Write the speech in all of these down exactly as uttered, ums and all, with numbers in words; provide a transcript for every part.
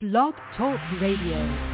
Blog Talk Radio.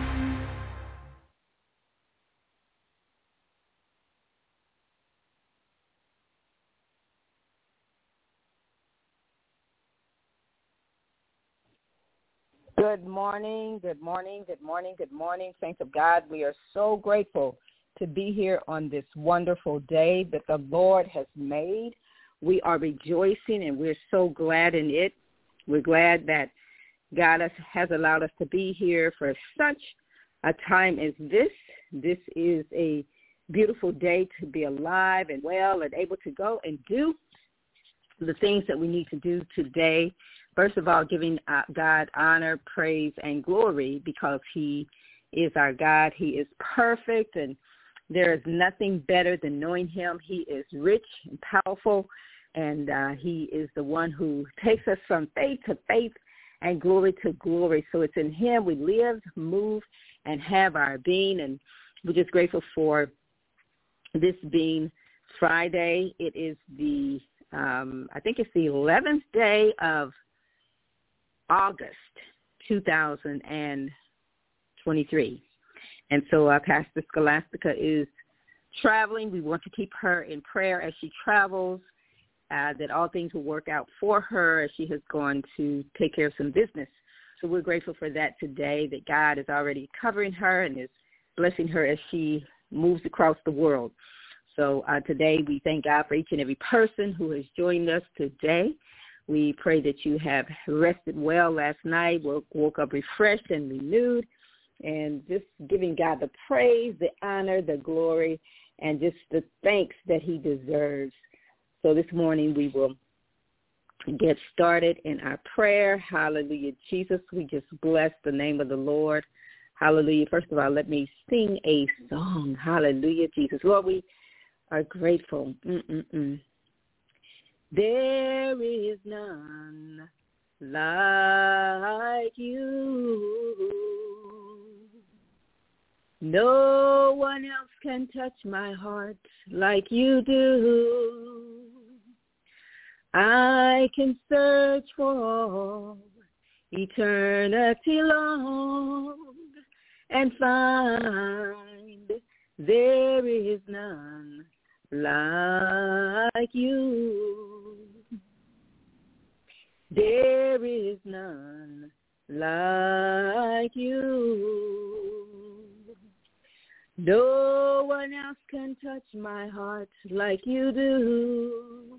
Good morning, good morning, good morning, good morning, saints of God. We are so grateful to be here on this wonderful day that the Lord has made. We are rejoicing, and we're so glad in it. We're glad that God has, has allowed us to be here for such a time as this. This is a beautiful day to be alive and well and able to go and do the things that we need to do today. First of all, giving God honor, praise, and glory because he is our God. He is perfect, and there is nothing better than knowing him. He is rich and powerful, and uh, he is the one who takes us from faith to faith and glory to glory. So it's in him we live, move, and have our being, and we're just grateful for this being Friday. It is the, um, I think it's the eleventh day of August two thousand twenty-three. And so uh, Pastor Scholastica is traveling. We want to keep her in prayer as she travels, uh, that all things will work out for her as she has gone to take care of some business. So we're grateful for that today, that God is already covering her and is blessing her as she moves across the world. So uh, today we thank God for each and every person who has joined us today. We pray that you have rested well last night, woke, woke up refreshed and renewed, and just giving God the praise, the honor, the glory, and just the thanks that he deserves. So this morning we will get started in our prayer. Hallelujah, Jesus. We just bless the name of the Lord. Hallelujah. First of all, let me sing a song. Hallelujah, Jesus. Lord, we are grateful. Mm-mm-mm. There is none like you. No one else can touch my heart like you do. I can search for all eternity long and find there is none like you. There is none like you. No one else can touch my heart like you do.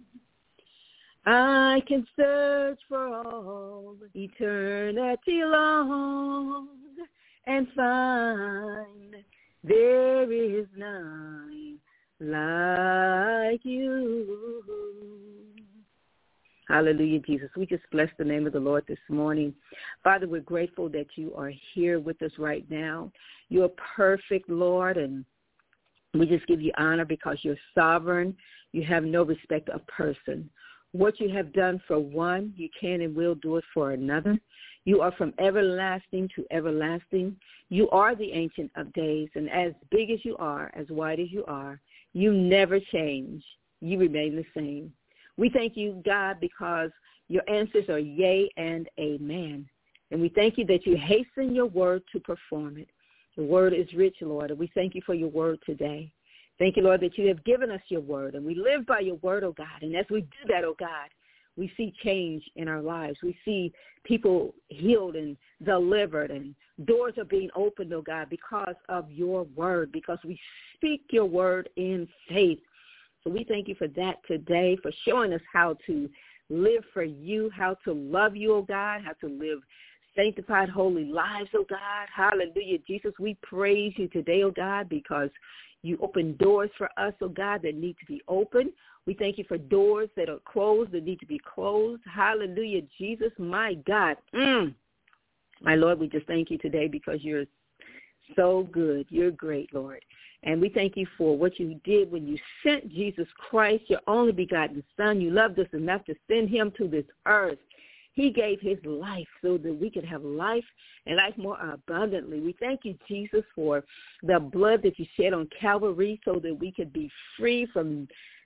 I can search for all eternity long and find there is none like you. Hallelujah, Jesus. We just bless the name of the Lord this morning. Father, we're grateful that you are here with us right now. You're perfect, Lord, and we just give you honor because you're sovereign. You have no respect of person. What you have done for one, you can and will do it for another. You are from everlasting to everlasting. You are the Ancient of Days, and as big as you are, as wide as you are, you never change. You remain the same. We thank you, God, because your answers are yea and amen. And we thank you that you hasten your word to perform it. The word is rich, Lord, and we thank you for your word today. Thank you, Lord, that you have given us your word, and we live by your word, oh God. And as we do that, oh God, we see change in our lives. We see people healed and delivered, and doors are being opened, oh God, because of your word, because we speak your word in faith. So we thank you for that today, for showing us how to live for you, how to love you, oh God, how to live sanctified, holy lives, oh God. Hallelujah, Jesus. We praise you today, oh God, because you open doors for us, oh God, that need to be opened. We thank you for doors that are closed that need to be closed. Hallelujah, Jesus, my God. Mm. My Lord, we just thank you today because you're so good. You're great, Lord. And we thank you for what you did when you sent Jesus Christ, your only begotten Son. You loved us enough to send him to this earth. He gave his life so that we could have life and life more abundantly. We thank you, Jesus, for the blood that you shed on Calvary so that we could be free from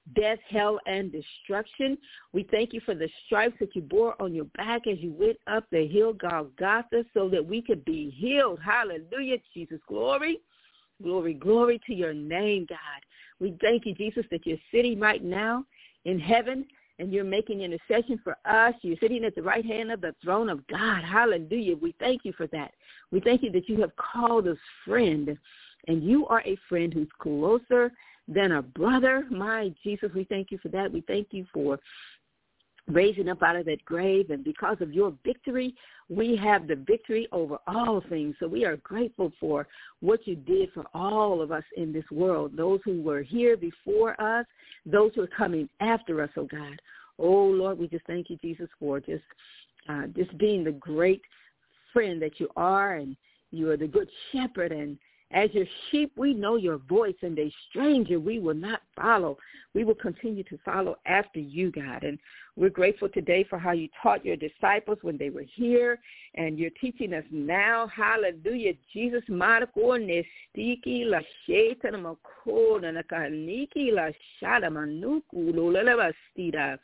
death, hell, and destruction. We thank you for the stripes that you bore on your back as you went up the hill Golgotha so that we could be healed. Hallelujah, Jesus. Glory, glory, glory to your name, God. We thank you, Jesus, that you're sitting right now in heaven and you're making intercession for us. You're sitting at the right hand of the throne of God. Hallelujah. We thank you for that. We thank you that you have called us friend, and you are a friend who's closer than a brother. My Jesus, we thank you for that. We thank you for raising up out of that grave, and because of your victory, we have the victory over all things. So we are grateful for what you did for all of us in this world, those who were here before us, those who are coming after us, oh God. Oh, Lord, we just thank you, Jesus, for just uh, just being the great friend that you are, and you are the good shepherd, and as your sheep, we know your voice, and a stranger we will not follow. We will continue to follow after you, God. And we're grateful today for how you taught your disciples when they were here, and you're teaching us now. Hallelujah. Jesus, Marco, Nestiki, La Sheta, Makona, Nakaniki, La Shada, Manuku, Lulabastida.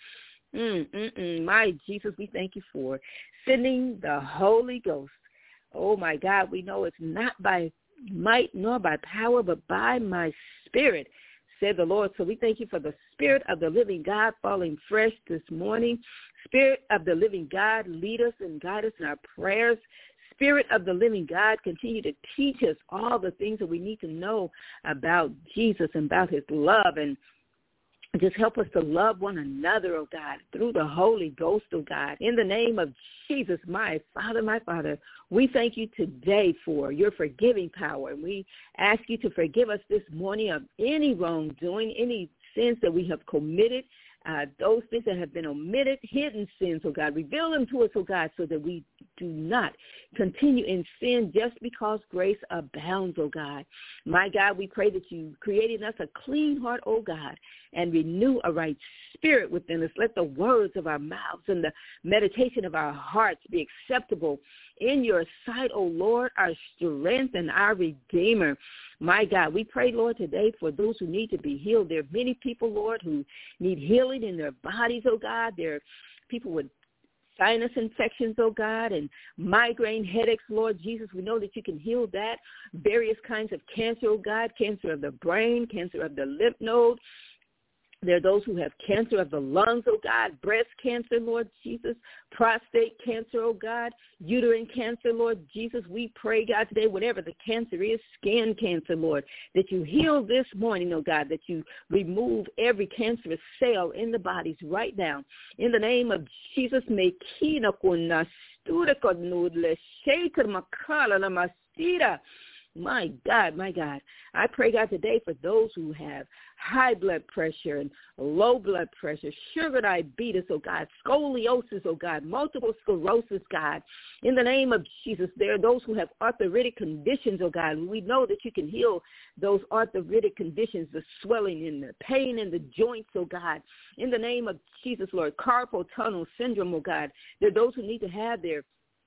Mm, my Jesus, we thank you for sending the Holy Ghost. Oh, my God, we know it's not by might nor by power, but by my spirit, said the Lord. So we thank you for the Spirit of the living God falling fresh this morning. Spirit of the living God, lead us and guide us in our prayers. Spirit of the living God, continue to teach us all the things that we need to know about Jesus and about his love, and just help us to love one another, oh God, through the Holy Ghost, oh God. In the name of Jesus, my Father, my Father, we thank you today for your forgiving power. And we ask you to forgive us this morning of any wrongdoing, any sins that we have committed, uh, those things that have been omitted, hidden sins, oh God. Reveal them to us, oh God, so that we do not continue in sin just because grace abounds, oh God. My God, we pray that you created us a clean heart, oh God, and renew a right spirit within us. Let the words of our mouths and the meditation of our hearts be acceptable in your sight, O Lord, our strength and our Redeemer. My God, we pray, Lord, today for those who need to be healed. There are many people, Lord, who need healing in their bodies, oh God. There are people with sinus infections, oh God, and migraine headaches, Lord Jesus. We know that you can heal that. Various kinds of cancer, oh God, cancer of the brain, cancer of the lymph node. There are those who have cancer of the lungs, oh God, breast cancer, Lord Jesus, prostate cancer, oh God, uterine cancer, Lord Jesus. We pray, God, today, whatever the cancer is, skin cancer, Lord, that you heal this morning, oh God, that you remove every cancerous cell in the bodies right now. In the name of Jesus, may kina kuna stura konudle shaker makala la mastira. My God, my God, I pray, God, today for those who have high blood pressure and low blood pressure, sugar diabetes, oh God, scoliosis, oh God, multiple sclerosis, God. In the name of Jesus, there are those who have arthritic conditions, oh God. We know that you can heal those arthritic conditions, the swelling and the pain in the joints, oh God. In the name of Jesus, Lord, carpal tunnel syndrome, oh God. There are those who need to have their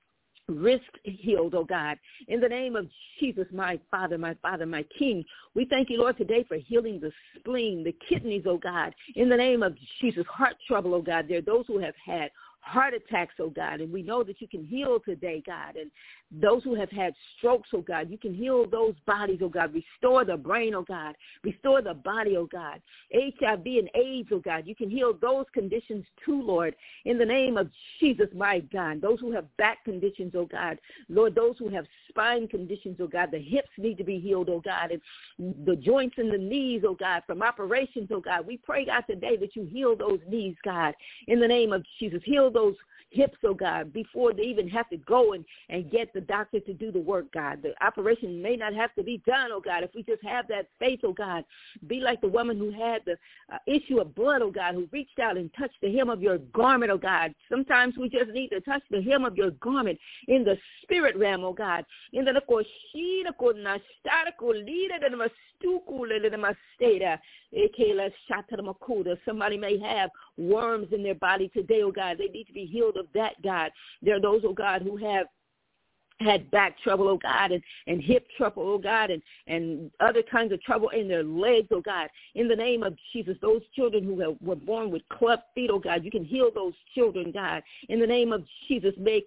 wrist healed, oh God. In the name of Jesus, my Father, my Father, my King, we thank you, Lord, today for healing the spleen, the kidneys, oh God. In the name of Jesus, heart trouble, oh God. There are those who have had heart attacks, oh God, and we know that you can heal today, God. And those who have had strokes, oh God, you can heal those bodies, oh God. Restore the brain, oh God. Restore the body, oh God. H I V and AIDS, oh God, you can heal those conditions too, Lord. In the name of Jesus, my God. Those who have back conditions, oh God. Lord, those who have spine conditions, oh God. The hips need to be healed, oh God. And the joints and the knees, oh God, from operations, oh God. We pray, God, today that you heal those knees, God. In the name of Jesus, heal those hips, oh God, before they even have to go and, and get the doctor to do the work, God. The operation may not have to be done, oh God, if we just have that faith, oh God. Be like the woman who had the uh, issue of blood, oh God, who reached out and touched the hem of your garment, oh God. Sometimes we just need to touch the hem of your garment in the spirit realm, oh God. In the somebody may have worms in their body today, oh God. They need to be healed of that, God. There are those, oh God, who have had back trouble, oh God, and, and hip trouble, oh God, and, and other kinds of trouble in their legs, oh God. In the name of Jesus, those children who have, were born with clubbed feet, oh God, you can heal those children, God. In the name of Jesus, may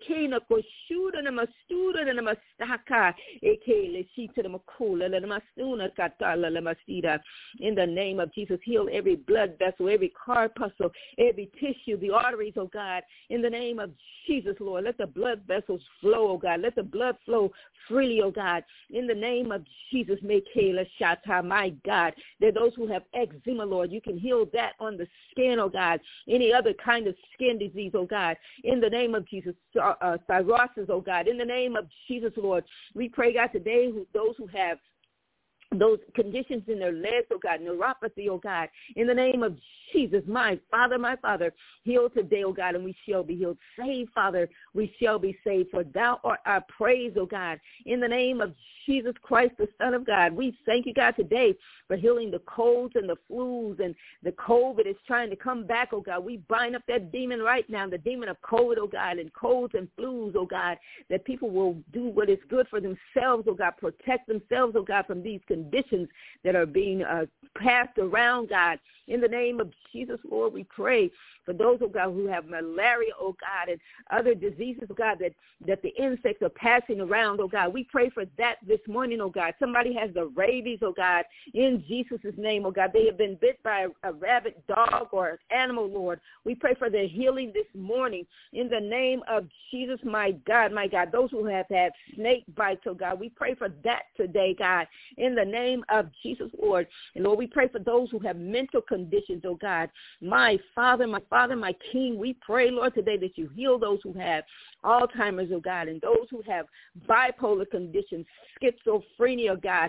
in the name of Jesus, heal every blood vessel, every corpuscle, every tissue, the arteries, oh God. In the name of Jesus, Lord, let the blood vessels flow, oh God. Let the blood flow freely, oh God. In the name of Jesus, Mekela Shata, my God. There are those who have eczema, Lord. You can heal that on the skin, oh God. Any other kind of skin disease, oh God. In the name of Jesus, uh, cirrhosis, oh God. In the name of Jesus, Lord, we pray, God, today, who, those who have those conditions in their legs, oh God, neuropathy, oh God, in the name of Jesus, my Father, my Father, heal today, oh God, and we shall be healed. Save, Father, we shall be saved, for thou art our praise, oh God, in the name of Jesus Christ, the Son of God. We thank you, God, today for healing the colds and the flus and the COVID is trying to come back, oh God. We bind up that demon right now, the demon of COVID, oh God, and colds and flus, oh God, that people will do what is good for themselves, oh God, protect themselves, oh God, from these conditions that are being uh, passed around, God. In the name of Jesus, Lord, we pray for those, oh God, who have malaria, oh God, and other diseases, oh God, that, that the insects are passing around, oh God. We pray for that this morning, oh God. Somebody has the rabies, oh God, in Jesus' name, oh God. They have been bit by a, a rabid dog or an animal, Lord. We pray for their healing this morning in the name of Jesus, my God, my God. Those who have had snake bites, oh God, we pray for that today, God, in the name of Jesus, Lord. And Lord, we pray for those who have mental conditions, oh God. My Father, my Father, my King, we pray, Lord, today that you heal those who have Alzheimer's, oh God, and those who have bipolar conditions, schizophrenia, God.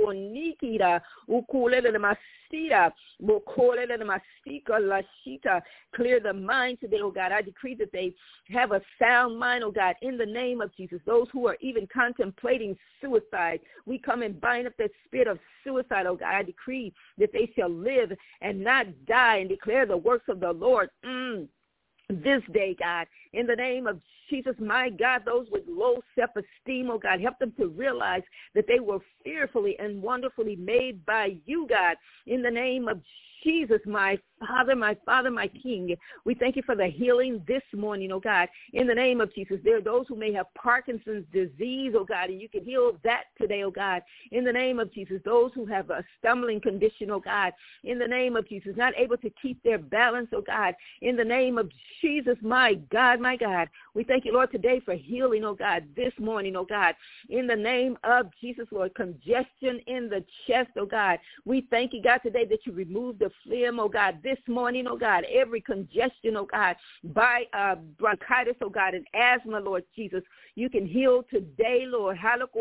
Clear the mind today, oh God. I decree that they have a sound mind, oh God, in the name of Jesus. Those who are even contemplating suicide, we come and bind up that spirit of suicide, oh God. I decree that they shall live and not die and declare the works of the Lord. Mm. This day, God, in the name of Jesus, my God, those with low self-esteem, oh God, help them to realize that they were fearfully and wonderfully made by you, God, in the name of Jesus, my Father, my Father, my King. We thank you for the healing this morning, oh God, in the name of Jesus. There are those who may have Parkinson's disease, oh God, and you can heal that today, oh God, in the name of Jesus. Those who have a stumbling condition, oh God, in the name of Jesus, not able to keep their balance, oh God, in the name of Jesus, my God, my God. We thank you, Lord, today for healing, oh God, this morning, oh God, in the name of Jesus, Lord. Congestion in the chest, oh God. We thank you, God, today that you remove the phlegm, oh God, this morning, oh God, every congestion, oh God, by uh, bronchitis, oh God, and asthma, Lord Jesus. You can heal today, Lord.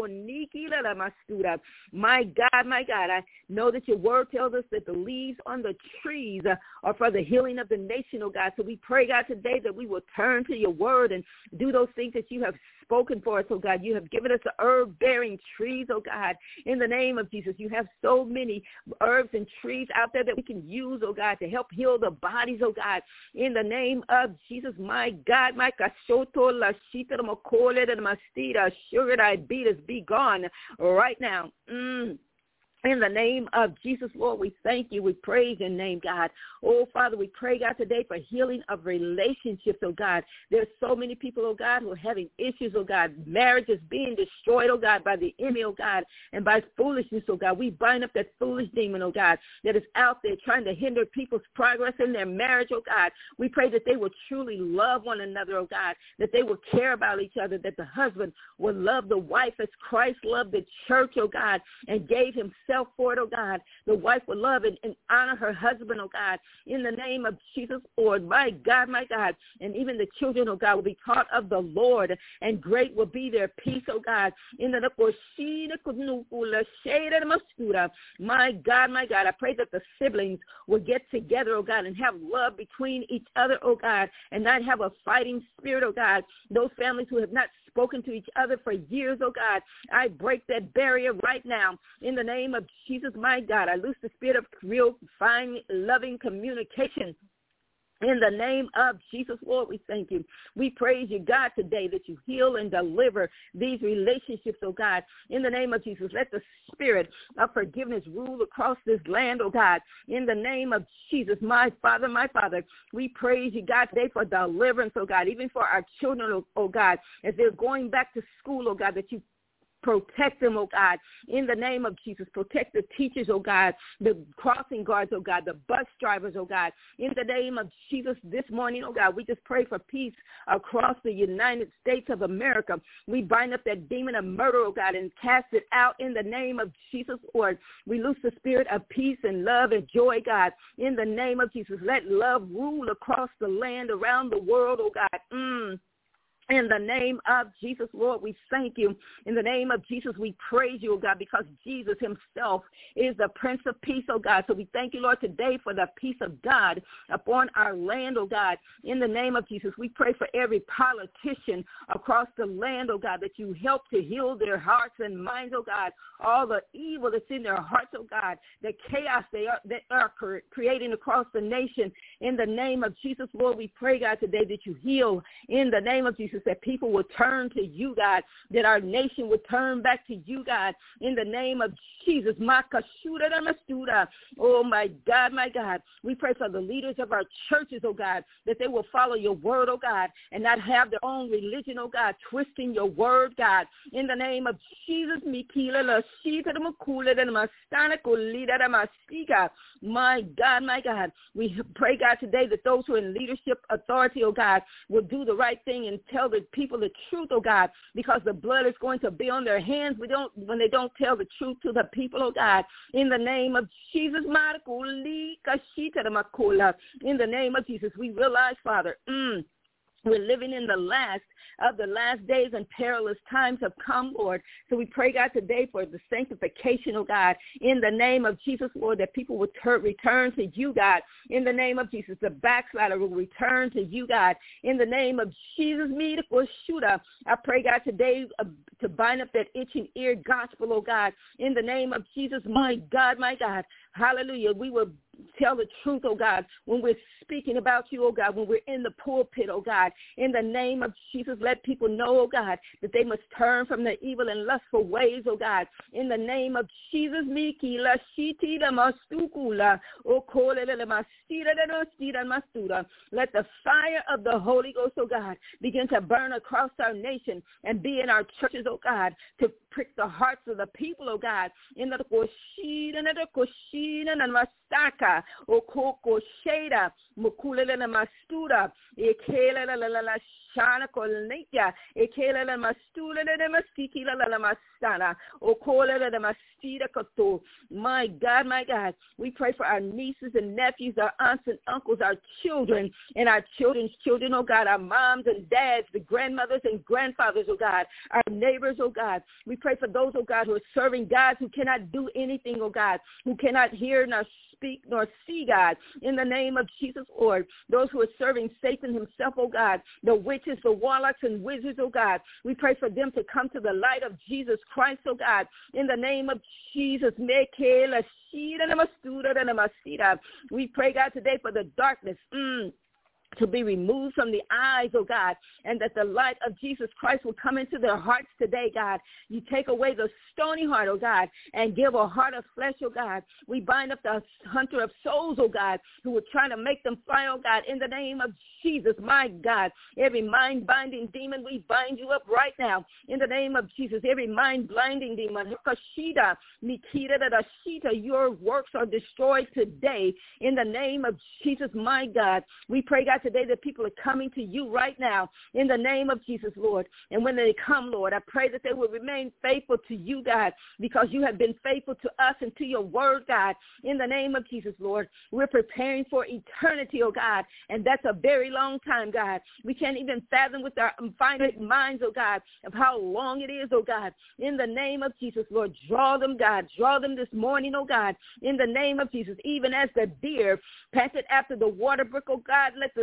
My God, my God, I know that your word tells us that the leaves on the trees are for the healing of the nation, oh God. So we pray, God, today that we will turn to your word and do those things that you have spoken for us, oh God. You have given us the herb-bearing trees, oh God, in the name of Jesus. You have so many herbs and trees out there that we can use, oh God, to help heal the bodies, oh God, in the name of Jesus. My God, my kashoto la shita la makole la mastida, sugar diabetes, be gone right now. Mm. In the name of Jesus, Lord, we thank you. We praise your name, God. Oh, Father, we pray, God, today for healing of relationships, oh, God. There's so many people, oh, God, who are having issues, oh, God. Marriage is being destroyed, oh, God, by the enemy, oh, God, and by foolishness, oh, God. We bind up that foolish demon, oh, God, that is out there trying to hinder people's progress in their marriage, oh, God. We pray that they will truly love one another, oh, God, that they will care about each other, that the husband will love the wife as Christ loved the church, oh, God, and gave himself for it, oh God. The wife will love and, and honor her husband, oh God, in the name of Jesus, Lord. My God, my God. And even the children, oh God, will be taught of the Lord, and great will be their peace, oh God. In the my God, my God, I pray that the siblings will get together, oh God, and have love between each other, oh God, and not have a fighting spirit, oh God. Those families who have not spoken to each other for years, oh God, I break that barrier right now in the name of Jesus, my God. I loose the spirit of real, fine, loving communication In the name of Jesus, Lord, we thank you. We praise you, God, today that you heal and deliver these relationships, oh God. In the name of Jesus, let the spirit of forgiveness rule across this land, oh God. In the name of Jesus, my Father, my Father, we praise you, God, today for deliverance, oh God, even for our children, oh, oh God, as they're going back to school, oh God, that you protect them, oh God, in the name of Jesus. Protect the teachers, oh God, the crossing guards, oh God, the bus drivers, oh God. In the name of Jesus, this morning, oh God, we just pray for peace across the United States of America. We bind up that demon of murder, oh God, and cast it out in the name of Jesus, Lord. We loose the spirit of peace and love and joy, God, in the name of Jesus. Let love rule across the land, around the world, oh God. Mm. In the name of Jesus, Lord, we thank you. In the name of Jesus, we praise you, oh God, because Jesus himself is the Prince of Peace, oh God. So we thank you, Lord, today for the peace of God upon our land, oh God. In the name of Jesus, we pray for every politician across the land, oh God, that you help to heal their hearts and minds, oh God. All the evil that's in their hearts, oh God, the chaos they are, they are creating across the nation. In the name of Jesus, Lord, we pray, God, today that you heal in the name of Jesus, that people will turn to you, God, that our nation would turn back to you, God, in the name of Jesus. Oh, my God, my God. We pray for the leaders of our churches, oh God, that they will follow your word, oh God, and not have their own religion, oh God, twisting your word, God, in the name of Jesus. My God, my God. We pray, God, today that those who are in leadership authority, oh God, will do the right thing and tell the people the truth, oh God, because the blood is going to be on their hands. We don't when they don't tell the truth to the people, oh God. In the name of Jesus, in the name of Jesus, we realize, Father, mm, we're living in the last of the last days, and perilous times have come, Lord. So we pray, God, today for the sanctification, oh God, in the name of Jesus, Lord, that people will ter- return to you, God. In the name of Jesus, the backslider will return to you, God. In the name of Jesus, me to shoot up. I pray, God, today uh, to bind up that itching ear gospel, oh God. In the name of Jesus, my God, my God. Hallelujah. We will tell the truth, oh God, when we're speaking about you, oh God, when we're in the pulpit, oh God. In the name of Jesus, let people know, oh God, that they must turn from their evil and lustful ways, oh God. In the name of Jesus, Miki la shiti la mastukula, o kole la masira la masira mastura. Let the fire of the Holy Ghost, oh God, begin to burn across our nation and be in our churches, oh God, to prick the hearts of the people, oh God. In the koshina and the koshina and mastaka, o koko sheda, mukula la mastura, ekela la la la shana kolnetia, ekela la mastula la mastiki la la mastana, o kola la mastida kato. My God, my God, we pray for our nieces and nephews, our aunts and uncles, our children and our children's children, oh God, our moms and dads, the grandmothers and grandfathers, oh God, our neighbors, oh God. We pray for those, oh God, who are serving God, who cannot do anything, oh God, who cannot hear nor speak nor see, God, in the name of Jesus, Lord. Those who are serving Satan himself, oh God, the witches, the warlocks and wizards, oh God. We pray for them to come to the light of Jesus Christ, oh God, in the name of Jesus. We pray, God, today for the darkness. Mm. to be removed from the eyes, oh God, and that the light of Jesus Christ will come into their hearts today, God. You take away the stony heart, oh God, and give a heart of flesh, oh God. We bind up the hunter of souls, oh God, who will try to make them fly, oh God, in the name of Jesus, my God. Every mind-binding demon, we bind you up right now in the name of Jesus. Every mind-blinding demon, your works are destroyed today in the name of Jesus, my God. We pray, God, today that people are coming to you right now in the name of Jesus, Lord. And when they come, Lord, I pray that they will remain faithful to you, God, because you have been faithful to us and to your word, God, in the name of Jesus, Lord. We're preparing for eternity, oh God, and that's a very long time, God. We can't even fathom with our finite minds, oh God, of how long it is, oh God. In the name of Jesus, Lord, draw them, God. Draw them this morning, oh God, in the name of Jesus. Even as the deer panted after the water brook, oh God, let the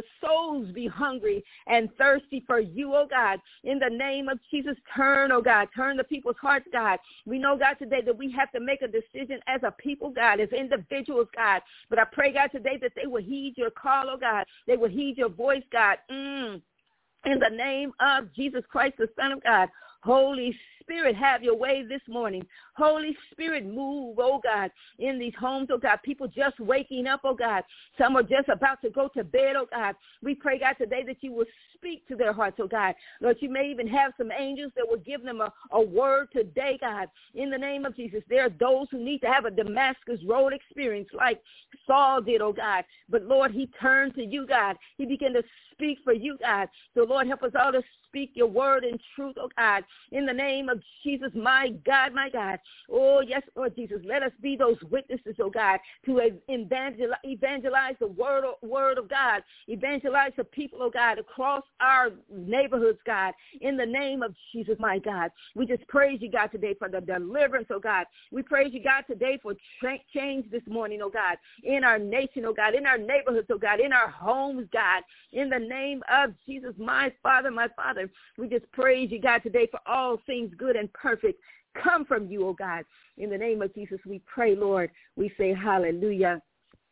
souls be hungry and thirsty for you, oh God. In the name of Jesus, turn, oh God, turn the people's hearts, God. We know, God, today that we have to make a decision as a people, God, as individuals, God. But I pray, God, today that they will heed your call, oh God. They will heed your voice, God. Mm. In the name of Jesus Christ, the Son of God. Holy Spirit, have your way this morning. Holy Spirit, move, oh God, in these homes, oh God. People just waking up, oh God. Some are just about to go to bed, oh God. We pray, God, today that you will speak to their hearts, oh God. Lord, you may even have some angels that will give them a, a word today, God. In the name of Jesus, there are those who need to have a Damascus Road experience like Saul did, oh God. But, Lord, he turned to you, God. He began to speak for you, God. So, Lord, help us all to speak your word in truth, oh God. In the name of Jesus, my God, my God. Oh, yes, Lord Jesus, let us be those witnesses, oh God, to evangelize, evangelize the word, word of God, evangelize the people, oh God, across our neighborhoods, God, in the name of Jesus, my God. We just praise you, God, today for the deliverance, oh God. We praise you, God, today for tra- change this morning, oh God, in our nation, oh God, in our neighborhoods, oh God, in our homes, God, in the name of Jesus, my Father, my Father. We just praise you, God, today for all things good and perfect come from you, oh God. In the name of Jesus, we pray, Lord. We say hallelujah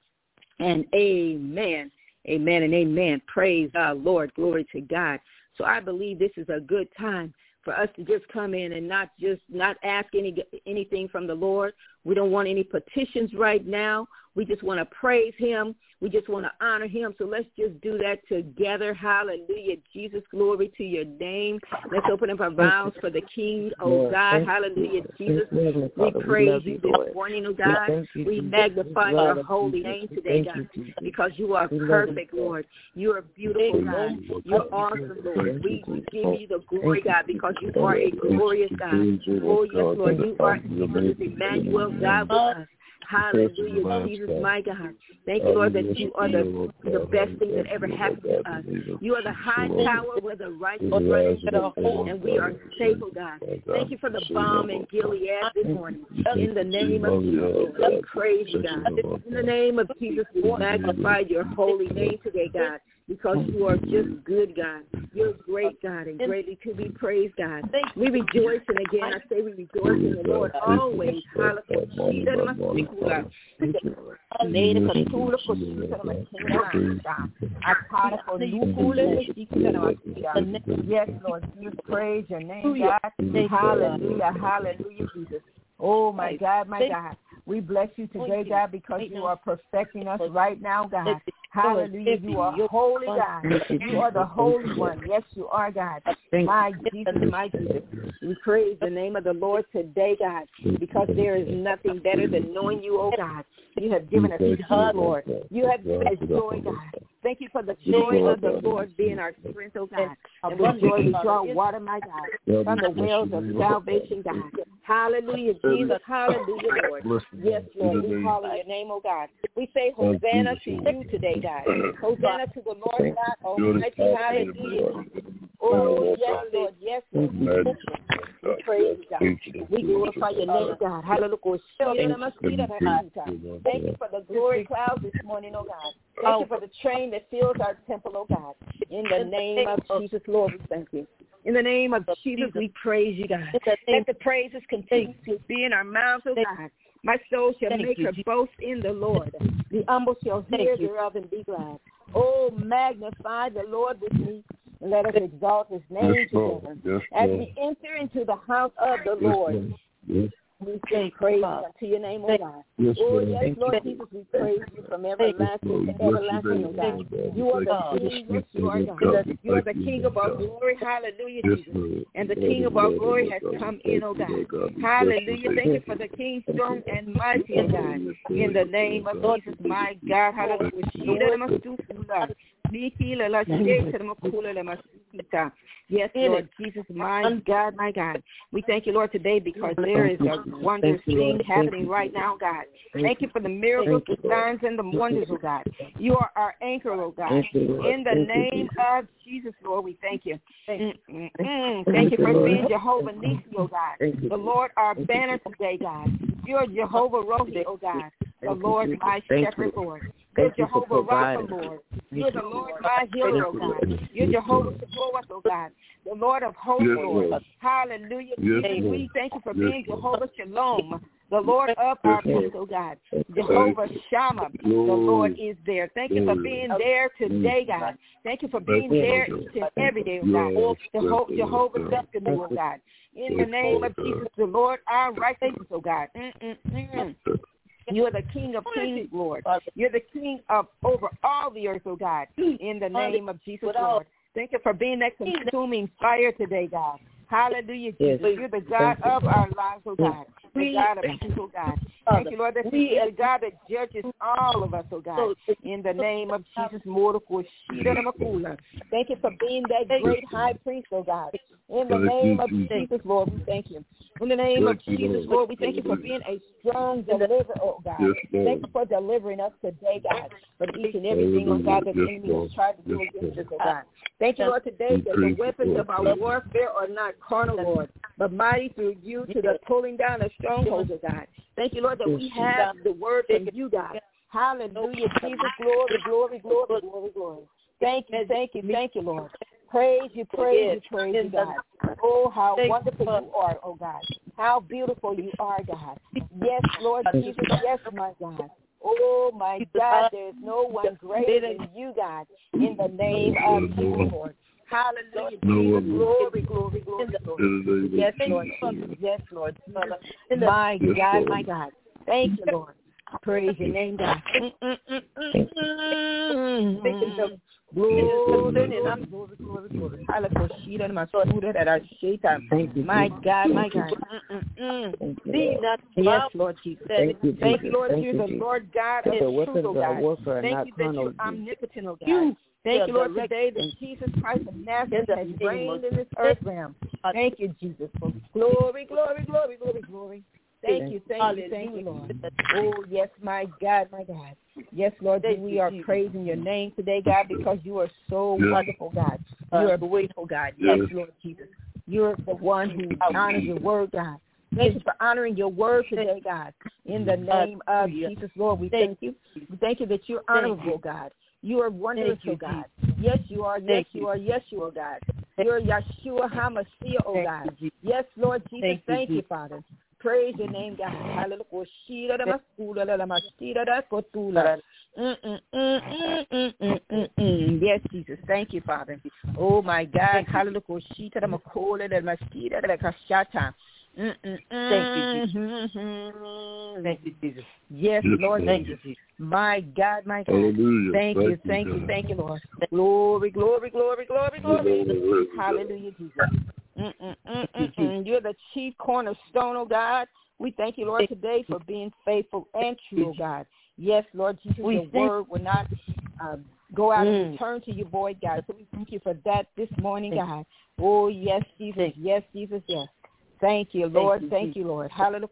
and amen. Amen and amen. Praise God, Lord. Glory to God. So I believe this is a good time for us to just come in and not just not ask any anything from the Lord. We don't want any petitions right now. We just want to praise him. We just want to honor him. So let's just do that together. Hallelujah. Jesus, glory to your name. Let's open up our mouths for the King, oh God. Hallelujah, Jesus. We praise you this morning, oh God. We magnify your holy name today, God, because you are perfect, Lord. You are beautiful, God. You're awesome, Lord. We give you the glory, God, because you are a glorious God. Oh, yes, Lord. You are Emmanuel, God with us. Hallelujah, Jesus, my God. Thank you, Lord, that you are the, the best thing that ever happened to us. You are the high tower where the righteous run into, and we are safe, oh God. Thank you for the balm in Gilead this morning. In the name of Jesus, we praise you, God. In the name of Jesus, we magnify your holy name today, God, because you are just good, God. You're great, God, and greatly to be praised, God. We rejoice, and again, I say we rejoice in the Lord always. Hallelujah. Yes, Lord, you praise your name, God. Hallelujah, hallelujah, Jesus. Oh, my God, my God. We bless you today, God, because you are perfecting us right now, God. Hallelujah. You are holy, God. You are the Holy One. Yes, you are, God. My Jesus, my Jesus. We praise the name of the Lord today, God, because there is nothing better than knowing you, oh God. You have given us peace, Lord. You have given us joy, God. Thank you for the joy of the Lord being our strength, oh God. And with joy we draw water, my God, from the wells of salvation, God. Hallelujah, Jesus. Hallelujah, Lord. Yes, Lord. We call on your name, oh God. We say Hosanna to you today, God. Hosanna to the Lord God Almighty. Hallelujah. Oh, yes, Lord. Yes, Lord. We praise God. We glorify your name, God. Hallelujah. Thank you for the glory clouds this morning, oh God. Thank you for the train that fills our temple, oh God. In the name of Jesus, Lord, we thank you. In the name of Jesus, we praise you, God. Let the praises continue to be in our mouths, oh God. My soul shall make her boast in the Lord. The humble shall hear thereof and be glad. Oh, magnify the Lord with me, and let us exalt his name together. As we enter into the house of the Lord, we sing praise unto your name, O God. Yes, oh, yes, Lord Jesus, we praise you from everlasting to everlasting, O God. You are the King, yes, you are God. You are the King of our glory, hallelujah, Jesus. And the King of our glory has come in, O God. Hallelujah. Thank you for the King strong and mighty, O God. In the name of Jesus, my God, hallelujah. Yes, Lord Jesus, my God, my God. We thank you, Lord, today because there is a wondrous thing happening right now, God. Thank you for the miracles, the signs, and the wonders, oh God. You are our anchor, oh God. In the name of Jesus, Lord, we thank you. Mm-mm-mm. Thank you for being Jehovah Nissi, oh God. The Lord, our banner today, God. You're Jehovah Rohi, oh God. The Lord, my shepherd, Lord. You're Jehovah Rapha, Lord. You're the Lord my healer, oh God. You're Jehovah Sabaoth, oh God. The Lord of hosts, yes, Lord. Lord. Hallelujah. Yes, Jesus, we thank you for yes, being Jehovah Shalom, the Lord of our peace, oh God. Jehovah Shammah, the Lord is there. Thank you for being there today, God. Thank you for being there each and every day, oh God. Jehovah Tsidkenu, oh God. In the name of Jesus, the Lord, our righteousness, oh God. Mm-mm-mm. You are the King of kings, Lord. You're the King of over all the earth, oh God. In the name of Jesus, Lord. Thank you for being that consuming fire today, God. Hallelujah, Jesus. Yes. You're the God of our lives, oh God. The God of peace, oh God. Thank you, Lord, that you're the God that judges all of us, oh God. In the name of Jesus, thank you for being that great high priest, oh God. In the name of Jesus, Lord, we thank you. In the name of Jesus, Lord, we thank you for being a strong deliverer, oh God. Thank you for delivering us today, God, from each and everything, oh God, that the enemy has tried to do against us, oh God. Thank you, Lord, today that the weapons of our warfare are not carnal, Lord, but mighty through you to the pulling down of strongholds, oh God. Thank you, Lord, that we have the word from you, God. Hallelujah, Jesus, glory, glory, glory, glory, glory. Thank you, thank you, thank you, Lord. Praise you, praise you, praise you, God. Oh, how wonderful you are, oh God. How beautiful you are, God. Yes, Lord Jesus, yes, my God. Oh, my God, there is no one greater than you, God, in the name of Jesus, Lord. Hallelujah. Jesus, glory, glory, glory, glory. Yes, Lord Jesus. Yes, Lord Jesus. My God, my God. Thank you, Lord. Praise your name, God. Glory, glory, glory, glory. My God, my God. Yes, Lord Jesus. Thank you, Lord. You're the Lord God of truth, oh God. Thank you that you're omnipotent, oh God. Thank you, Lord, today that Jesus Christ of Nazareth has reigned in this earth realm. Thank you, Jesus. Glory, glory, glory, glory, glory. Thank you, thank you, thank you, Lord. Oh, yes, my God, my God. Yes, Lord, we are praising your name today, God, because you are so wonderful, God. You are grateful, God. Yes, Lord Jesus. You're the one who honors your word, God. Thank you for honoring your word today, God. In the name of Jesus, Lord, we thank you. We thank you that you're honorable, God. You are wondrous, oh God. Yes, you are. Yes, you are. Yes, you are, God. You're Yeshua HaMashiach, oh God. Yes, Lord Jesus, thank you, Father. Praise your name, God. Yes, Jesus. Thank you, Father. Oh, my God. Hallelujah. Thank you, Jesus. Thank you, Jesus. Yes, Lord. Thank you, Jesus. My God, my God. Hallelujah. Thank you, thank you, thank you, Lord. Glory, glory, glory, glory, glory. Hallelujah, Jesus. Mm-mm-mm-mm-mm. You're the chief cornerstone, oh God. We thank you, Lord, today for being faithful and true, oh God. Yes, Lord Jesus, your word will not uh, go out and return to your void, God. So we thank you for that this morning, God. Oh, yes, Jesus. Yes, Jesus, yes. Thank you, Lord. Thank you, Lord. Hallelujah.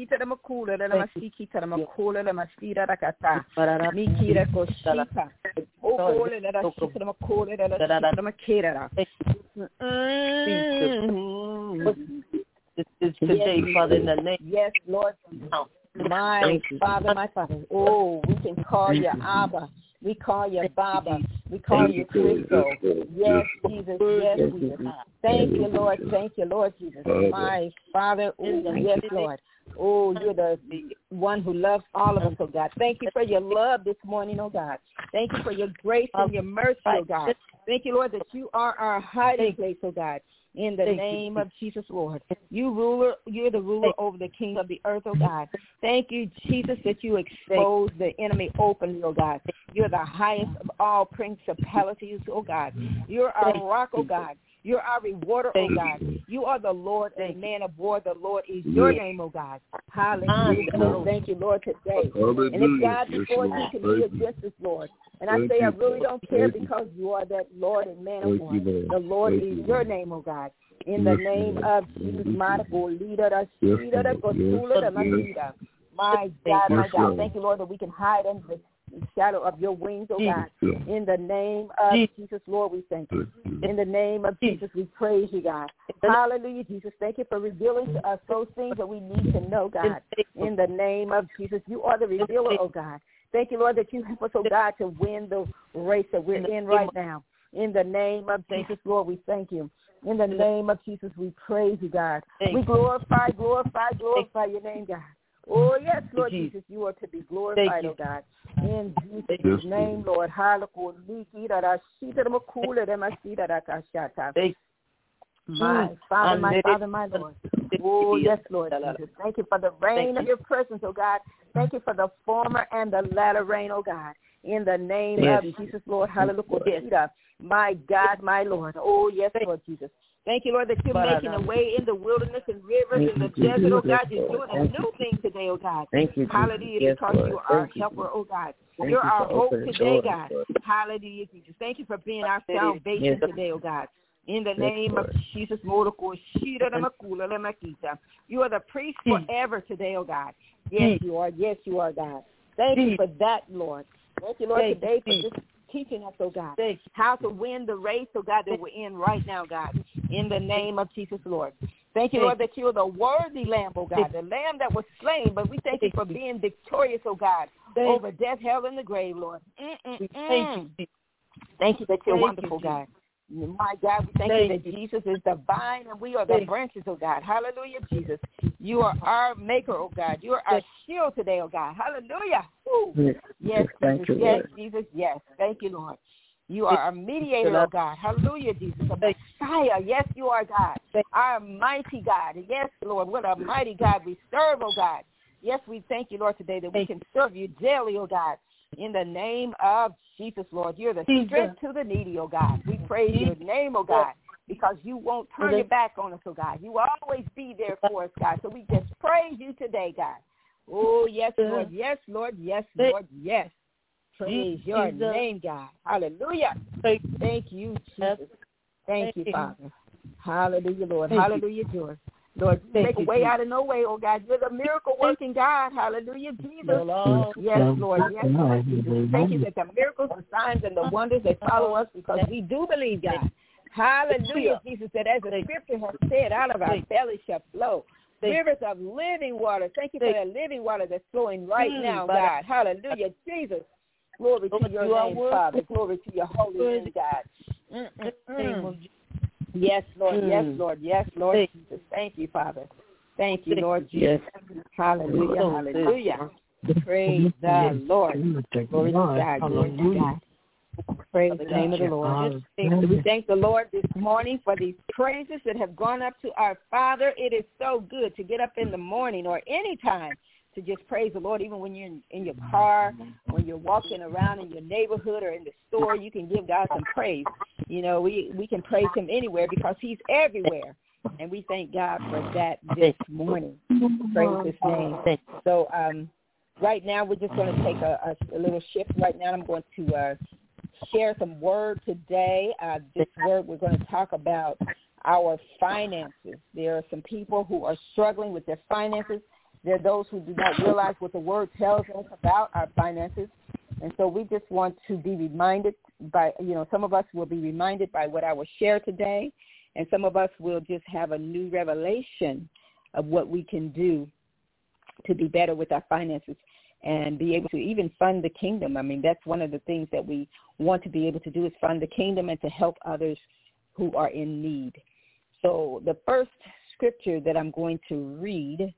Today, Father, in the name. Yes, Lord. My Father, my Father. Oh, we can call you Abba. We call you Baba. We call you Crystal. Yes, Jesus. Yes, Jesus. Thank you, Lord. Thank you, Lord Jesus. My Father. Oh, yes, Lord. Oh, you're the one who loves all of us, oh God. Thank you for your love this morning, oh God. Thank you for your grace and your mercy, oh God. Thank you, Lord, that you are our hiding place, oh God. In the name of Jesus, Lord. You ruler, you're the ruler over the king of the earth, oh God. Thank you, Jesus, that you expose the enemy openly, oh God. You're the highest of all principalities, oh God. You're our rock, oh God. You're our rewarder, oh God. You are the Lord and man of war. The Lord is your name, oh God. Hallelujah. Thank you, Lord, today. And if God before you can be against us, Lord. And I say I really don't care because you are that Lord and man of war. The Lord is your name, oh God. In the name of Jesus, my God, my God. Thank you, Lord, that we can hide under the shadow of your wings, oh God. In the name of Jesus, Lord, we thank you. In the name of Jesus, we praise you, God. Hallelujah, Jesus. Thank you for revealing to us those things that we need to know, God. In the name of Jesus, you are the revealer, oh God. Thank you, Lord, that you help us, oh God, to win the race that we're in right now. In the name of Jesus, Lord, we thank you. In the name of Jesus, we praise you, God. We glorify, glorify, glorify your name, God. Oh, yes, Lord Jesus, you are to be glorified, oh God. In Jesus' name, Lord. My Father, my Father, my Lord. Oh, yes, Lord Jesus. Thank you for the rain of your presence, oh God. Thank you for the former and the latter rain, oh God. In the name of Jesus, Lord. Hallelujah. My God, my Lord. Oh, yes, Lord Jesus. Thank you, Lord, that you're making a way in the wilderness and rivers in the desert, oh God. You're doing a new thing today, oh God. Thank you, hallelujah, because you are our helper, oh God. You're our hope today, God. Hallelujah, Jesus. Thank you for being our salvation today, oh God. In the name of Jesus, you are the priest forever today, oh God. Yes, you are. Yes, you are, God. Thank you for that, Lord. Thank you, Lord, today for just teaching us, oh God, how to win the race, oh God, that we're in right now, God, in the name of Jesus, Lord. Thank you, Lord, that you're the worthy Lamb, oh God, the Lamb that was slain, but we thank you for being victorious, oh God, over death, hell, and the grave, Lord. Mm-mm-mm. Thank you that you're wonderful, God. My God, we thank, thank you that you. Jesus is the vine and we are the branches, oh God. Hallelujah, Jesus. You are our maker, oh God. You are our shield today, oh God. Hallelujah. Yes, yes, Jesus. You, yes, Jesus. Yes. Thank you, Lord. You are our mediator, oh God. Hallelujah, Jesus. A Messiah. Yes, you are, God. Our mighty God. Yes, Lord. What a mighty God we serve, oh God. Yes, we thank you, Lord, today that we can serve you daily, oh God. In the name of Jesus, Lord, you're the strength to the needy, oh God. We praise your name, oh God, because you won't turn your back on us, oh God. You will always be there for us, God. So we just praise you today, God. Oh, yes, Lord. Yes, Lord. Yes, Lord. Yes. Praise your name, God. Hallelujah. Thank you, Jesus. Thank you, Father. Hallelujah, Lord. Hallelujah, George. Lord, make a way out of no way, oh God. You're the miracle-working God. Hallelujah, Jesus. Yes, Lord. Yes, Lord. Jesus. Thank you that the miracles, the signs, and the wonders, they follow us because we do believe, God. Hallelujah, Jesus, that as the Scripture has said, out of our belly shall flow rivers of living water. Thank you for that living water that's flowing right now, God. Hallelujah, Jesus. Glory to your name, Father. Glory to your holy name, God. Mm-mm-mm. Yes, Lord. Yes, Lord. Yes, Lord Jesus. Thank you, Father. Thank you, Lord Jesus. Hallelujah. Hallelujah. Praise the Lord. Glory to God. Glory to God. Praise the name of the Lord. We thank the Lord this morning for these praises that have gone up to our Father. It is so good to get up in the morning or any time to just praise the Lord, even when you're in, in your car, when you're walking around in your neighborhood or in the store, you can give God some praise. You know, we, we can praise him anywhere because he's everywhere. And we thank God for that this morning. Praise his name. So um, right now we're just going to take a, a, a little shift. Right now I'm going to uh, share some word today. Uh, this word we're going to talk about our finances. There are some people who are struggling with their finances. There are those who do not realize what the word tells us about our finances. And so we just want to be reminded by, you know, some of us will be reminded by what I will share today, and some of us will just have a new revelation of what we can do to be better with our finances and be able to even fund the kingdom. I mean, that's one of the things that we want to be able to do is fund the kingdom and to help others who are in need. So the first scripture that I'm going to read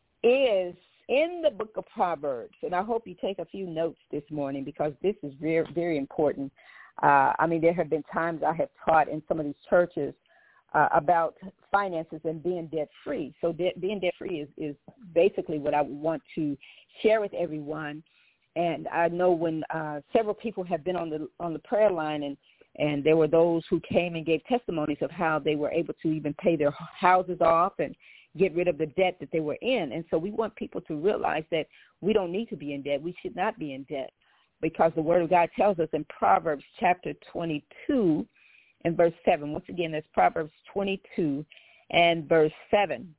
is in the book of Proverbs, and I hope you take a few notes this morning because this is very, very important. Uh, I mean, there have been times I have taught in some of these churches uh, about finances and being debt-free. So de- being debt-free is, is basically what I want to share with everyone. And I know when uh, several people have been on the on the prayer line, and, and there were those who came and gave testimonies of how they were able to even pay their houses off and get rid of the debt that they were in. And so we want people to realize that we don't need to be in debt. We should not be in debt because the Word of God tells us in Proverbs chapter twenty-two and verse seven. Once again, that's Proverbs twenty-two and verse seven.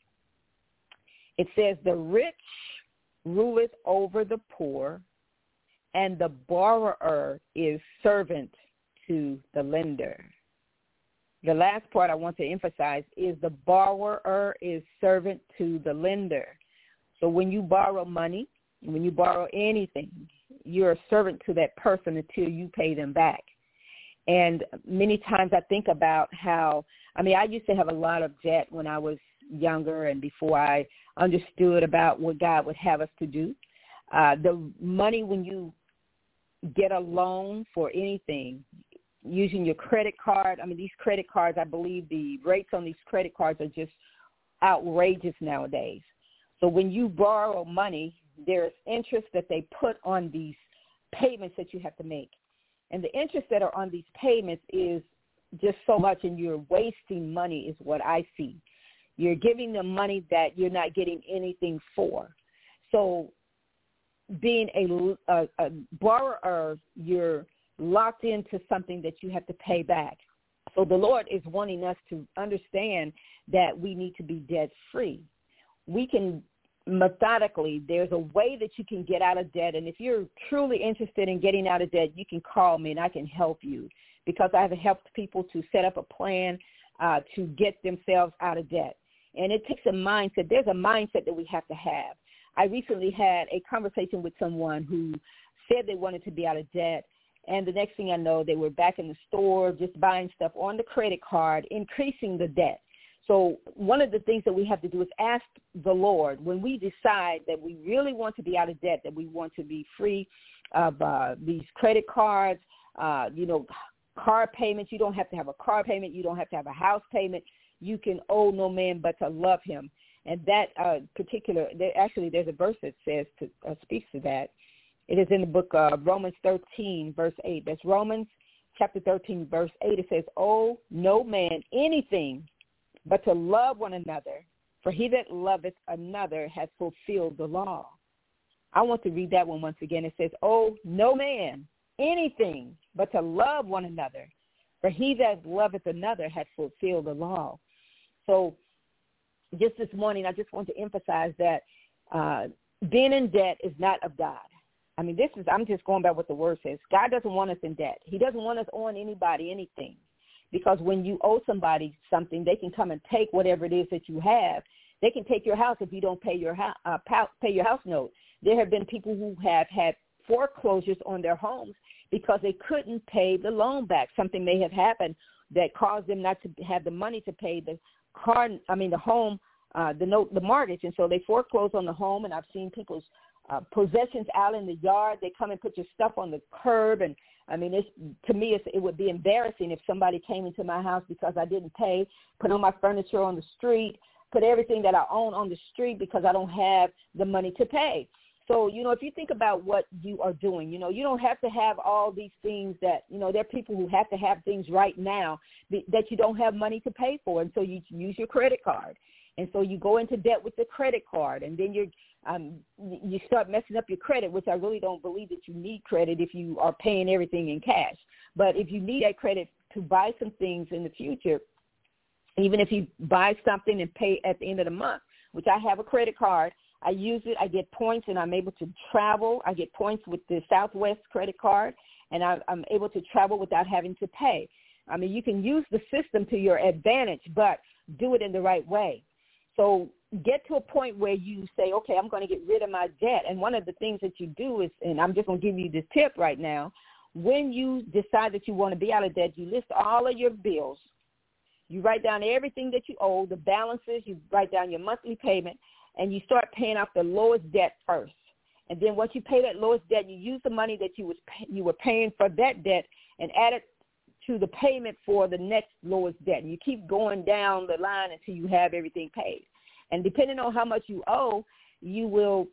It says, the rich ruleth over the poor, and the borrower is servant to the lender. The last part I want to emphasize is the borrower is servant to the lender. So when you borrow money, when you borrow anything, you're a servant to that person until you pay them back. And many times I think about how, I mean, I used to have a lot of debt when I was younger and before I understood about what God would have us to do. Uh, the money when you get a loan for anything, using your credit card, I mean, these credit cards, I believe the rates on these credit cards are just outrageous nowadays. So when you borrow money, there's interest that they put on these payments that you have to make. And the interest that are on these payments is just so much, and you're wasting money is what I see. You're giving them money that you're not getting anything for. So being a, a, a borrower, you're locked into something that you have to pay back. So the Lord is wanting us to understand that we need to be debt-free. We can methodically, there's a way that you can get out of debt. And if you're truly interested in getting out of debt, you can call me and I can help you, because I have helped people to set up a plan uh, to get themselves out of debt. And it takes a mindset. There's a mindset that we have to have. I recently had a conversation with someone who said they wanted to be out of debt. And the next thing I know, they were back in the store just buying stuff on the credit card, increasing the debt. So one of the things that we have to do is ask the Lord, when we decide that we really want to be out of debt, that we want to be free of uh, these credit cards, uh, you know, car payments. You don't have to have a car payment. You don't have to have a house payment. You can owe no man but to love him. And that uh, particular, there, actually there's a verse that says, to, uh, speaks to that. It is in the book of Romans thirteen, verse eight. That's Romans chapter thirteen, verse eight. It says, owe no man anything but to love one another, for he that loveth another has fulfilled the law. I want to read that one once again. It says, owe no man anything but to love one another, for he that loveth another has fulfilled the law. So just this morning, I just want to emphasize that uh, being in debt is not of God. I mean, this is, I'm just going by what the word says. God doesn't want us in debt. He doesn't want us owing anybody anything. Because when you owe somebody something, they can come and take whatever it is that you have. They can take your house if you don't pay your house, uh, pay your house note. There have been people who have had foreclosures on their homes because they couldn't pay the loan back. Something may have happened that caused them not to have the money to pay the car. I mean, the home, uh, the note, the mortgage, and so they foreclosed on the home. And I've seen people's uh, possessions out in the yard. They come and put your stuff on the curb, and I mean, it's, to me, it's, it would be embarrassing if somebody came into my house because I didn't pay, put all my furniture on the street, put everything that I own on the street because I don't have the money to pay. So, you know, if you think about what you are doing, you know, you don't have to have all these things that, you know, there are people who have to have things right now that you don't have money to pay for. And so you use your credit card. And so you go into debt with the credit card, and then you're Um, you start messing up your credit, which I really don't believe that you need credit if you are paying everything in cash. But if you need that credit to buy some things in the future, even if you buy something and pay at the end of the month, which I have a credit card, I use it, I get points, and I'm able to travel. I get points with the Southwest credit card, and I, I'm able to travel without having to pay. I mean, you can use the system to your advantage, but do it in the right way. So get to a point where you say, okay, I'm going to get rid of my debt. And one of the things that you do is, and I'm just going to give you this tip right now, when you decide that you want to be out of debt, you list all of your bills. You write down everything that you owe, the balances, you write down your monthly payment, and you start paying off the lowest debt first. And then once you pay that lowest debt, you use the money that you was you were paying for that debt and add it to the payment for the next lowest debt. And you keep going down the line until you have everything paid. And depending on how much you owe, you will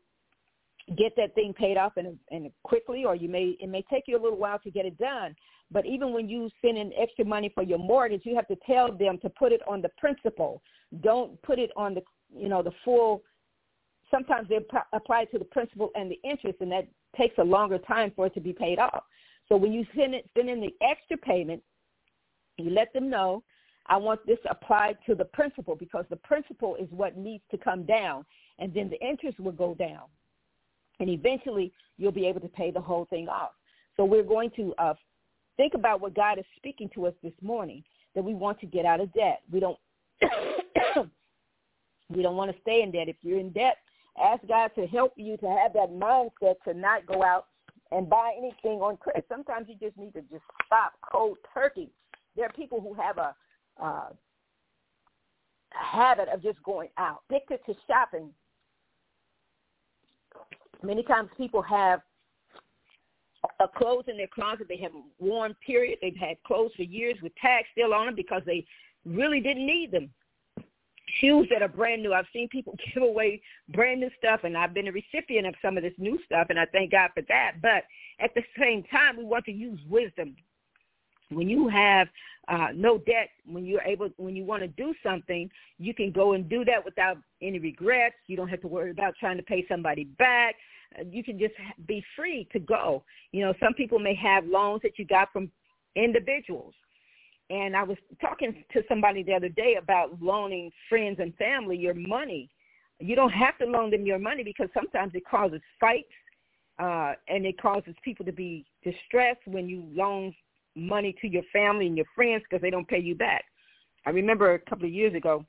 get that thing paid off in, a, in a quickly, or you may it may take you a little while to get it done. But even when you send in extra money for your mortgage, you have to tell them to put it on the principal. Don't put it on the, you know, the full. Sometimes they apply to the principal and the interest, and that takes a longer time for it to be paid off. So when you send it, send in the extra payment, you let them know, I want this applied to the principal, because the principal is what needs to come down, and then the interest will go down. And eventually you'll be able to pay the whole thing off. So we're going to uh, think about what God is speaking to us this morning, that we want to get out of debt. We don't we don't want to stay in debt. If you're in debt, ask God to help you to have that mindset to not go out and buy anything on credit. Sometimes you just need to just stop cold turkey. There are people who have a, uh, a habit of just going out, addicted to shopping. Many times people have a clothes in their closet they haven't worn, period. They've had clothes for years with tags still on them because they really didn't need them. Shoes that are brand new. I've seen people give away brand new stuff, and I've been a recipient of some of this new stuff, and I thank God for that. But at the same time, we want to use wisdom. When you have uh, no debt, when you're able, when you want to do something, you can go and do that without any regrets. You don't have to worry about trying to pay somebody back. You can just be free to go. You know, some people may have loans that you got from individuals. And I was talking to somebody the other day about loaning friends and family your money. You don't have to loan them your money because sometimes it causes fights uh, and it causes people to be distressed when you loan money to your family and your friends because they don't pay you back. I remember a couple of years ago,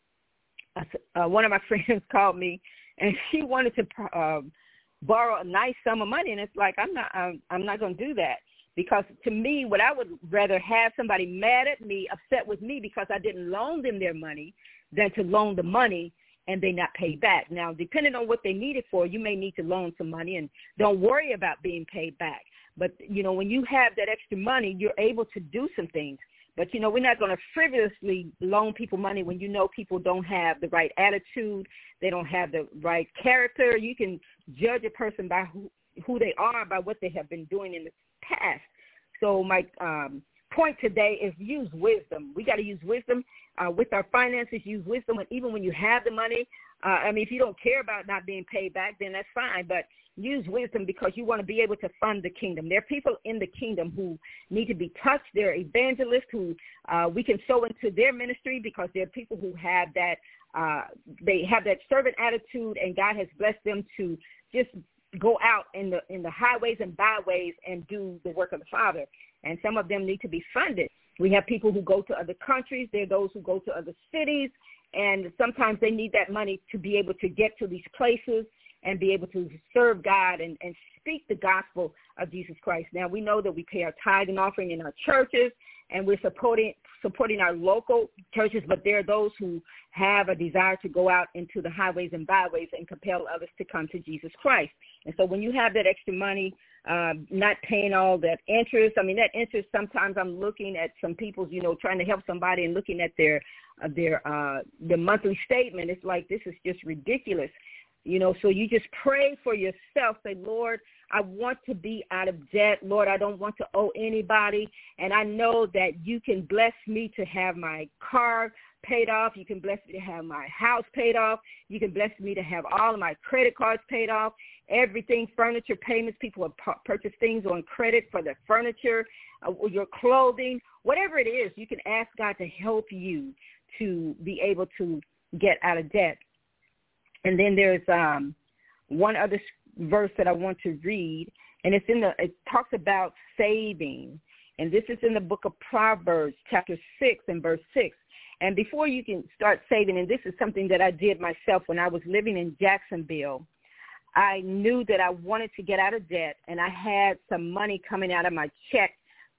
uh, one of my friends called me, and she wanted to uh, borrow a nice sum of money, and it's like, I'm not, I'm, I'm not going to do that. Because to me, what I would rather have somebody mad at me, upset with me because I didn't loan them their money than to loan the money and they not pay back. Now, depending on what they need it for, you may need to loan some money and don't worry about being paid back. But, you know, when you have that extra money, you're able to do some things. But, you know, we're not going to frivolously loan people money when you know people don't have the right attitude, they don't have the right character. You can judge a person by who, who they are, by what they have been doing in the past. So my um, point today is use wisdom. We got to use wisdom uh, with our finances, use wisdom. And even when you have the money, uh, I mean, if you don't care about not being paid back, then that's fine. But use wisdom because you want to be able to fund the kingdom. There are people in the kingdom who need to be touched. There are evangelists who uh, we can sow into their ministry because there are people who have that, uh, they have that servant attitude, and God has blessed them to just go out in the in the highways and byways and do the work of the Father. And some of them need to be funded. We have people who go to other countries. There are those who go to other cities, and sometimes they need that money to be able to get to these places and be able to serve God and, and speak the gospel of Jesus Christ. Now, we know that we pay our tithe and offering in our churches, and we're supporting supporting our local churches, but there are those who have a desire to go out into the highways and byways and compel others to come to Jesus Christ. And so when you have that extra money, um, not paying all that interest, I mean, that interest, sometimes I'm looking at some people's, you know, trying to help somebody and looking at their uh, their uh, their monthly statement. It's like, this is just ridiculous. You know, so you just pray for yourself. Say, Lord, I want to be out of debt. Lord, I don't want to owe anybody. And I know that you can bless me to have my car paid off. You can bless me to have my house paid off. You can bless me to have all of my credit cards paid off. Everything, furniture payments, people have purchased things on credit for their furniture, uh, your clothing, whatever it is. You can ask God to help you to be able to get out of debt. And then there's um, one other verse that I want to read, and it's in the. It talks about saving, and this is in the book of Proverbs, chapter six and verse six. And before you can start saving, and this is something that I did myself when I was living in Jacksonville, I knew that I wanted to get out of debt, and I had some money coming out of my check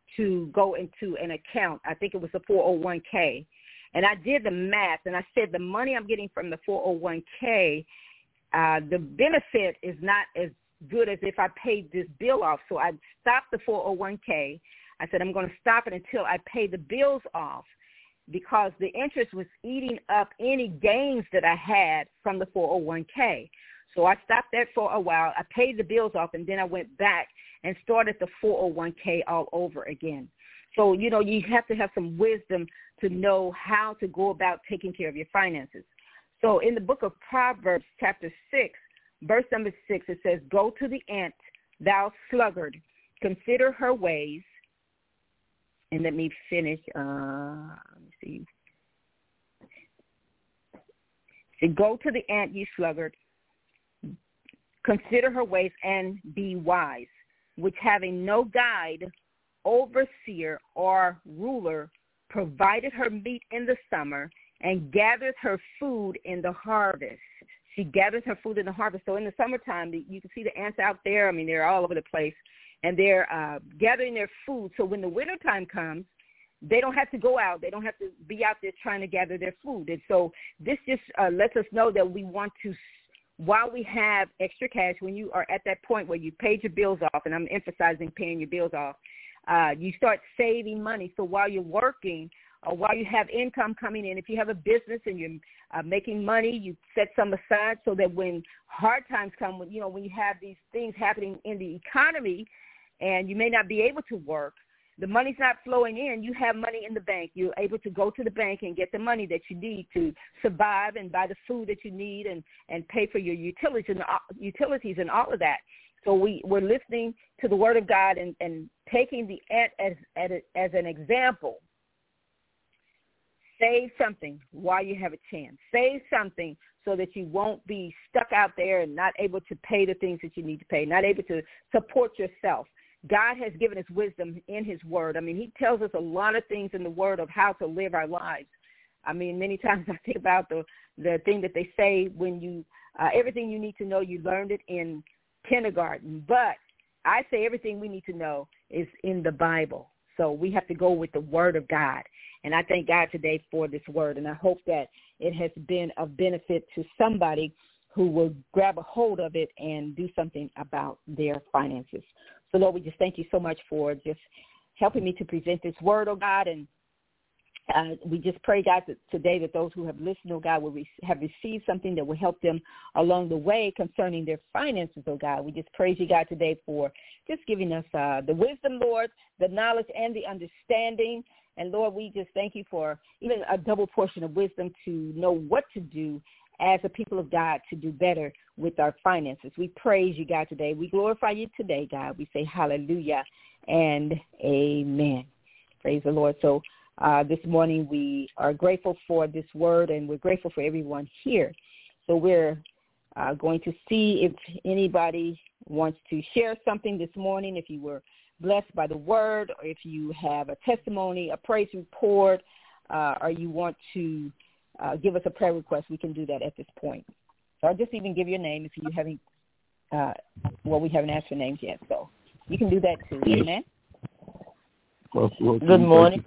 to go into an account. I think it was a four oh one k. And I did the math, and I said the money I'm getting from the four oh one k, uh, the benefit is not as good as if I paid this bill off. So I stopped the four oh one k. I said I'm going to stop it until I pay the bills off because the interest was eating up any gains that I had from the four oh one k. So I stopped that for a while. I paid the bills off, and then I went back and started the four oh one k all over again. So, you know, you have to have some wisdom to know how to go about taking care of your finances. So in the book of Proverbs, chapter six, verse number six, it says, "Go to the ant, thou sluggard, consider her ways." And let me finish. Uh, let me see. So go to the ant, ye sluggard, consider her ways and be wise, which having no guide, overseer, or ruler, provided her meat in the summer and gathered her food in the harvest. she gathers her food in the harvest. So in the summertime, you can see the ants out there. I mean, they're all over the place, and they're uh, gathering their food. So when the wintertime comes, they don't have to go out. They don't have to be out there trying to gather their food. And so this just uh, lets us know that we want to, while we have extra cash, when you are at that point where you paid your bills off, and I'm emphasizing paying your bills off, uh, you start saving money. So while you're working, or while you have income coming in, if you have a business and you're uh, making money, you set some aside so that when hard times come, when, you know, when you have these things happening in the economy and you may not be able to work, the money's not flowing in, you have money in the bank. You're able to go to the bank and get the money that you need to survive and buy the food that you need and, and pay for your utilities and, uh, utilities and all of that. So we, we're listening to the Word of God and, and taking the ant as, as, as an example. Save something while you have a chance. Save something so that you won't be stuck out there and not able to pay the things that you need to pay, not able to support yourself. God has given us wisdom in his word. I mean, he tells us a lot of things in the word of how to live our lives. I mean, many times I think about the, the thing that they say when you, uh, everything you need to know, you learned it in kindergarten. But I say everything we need to know is in the Bible. So we have to go with the word of God. And I thank God today for this word. And I hope that it has been of benefit to somebody who will grab a hold of it and do something about their finances. So, Lord, we just thank you so much for just helping me to present this word, oh God. And uh, we just pray, God, that today that those who have listened, oh God, will re- have received something that will help them along the way concerning their finances, oh God. We just praise you, God, today for just giving us uh, the wisdom, Lord, the knowledge and the understanding. And, Lord, we just thank you for even a double portion of wisdom to know what to do as a people of God to do better with our finances. We praise you, God, today. We glorify you today, God. We say hallelujah and amen. Praise the Lord. So uh, this morning we are grateful for this word, and we're grateful for everyone here. So we're uh, going to see if anybody wants to share something this morning, if you were blessed by the word, or if you have a testimony, a praise report, uh, or you want to uh, give us a prayer request, we can do that at this point. So I'll just even give your name if you haven't, uh, well, we haven't asked for names yet, so you can do that too. Yes. Amen. Well, Good morning.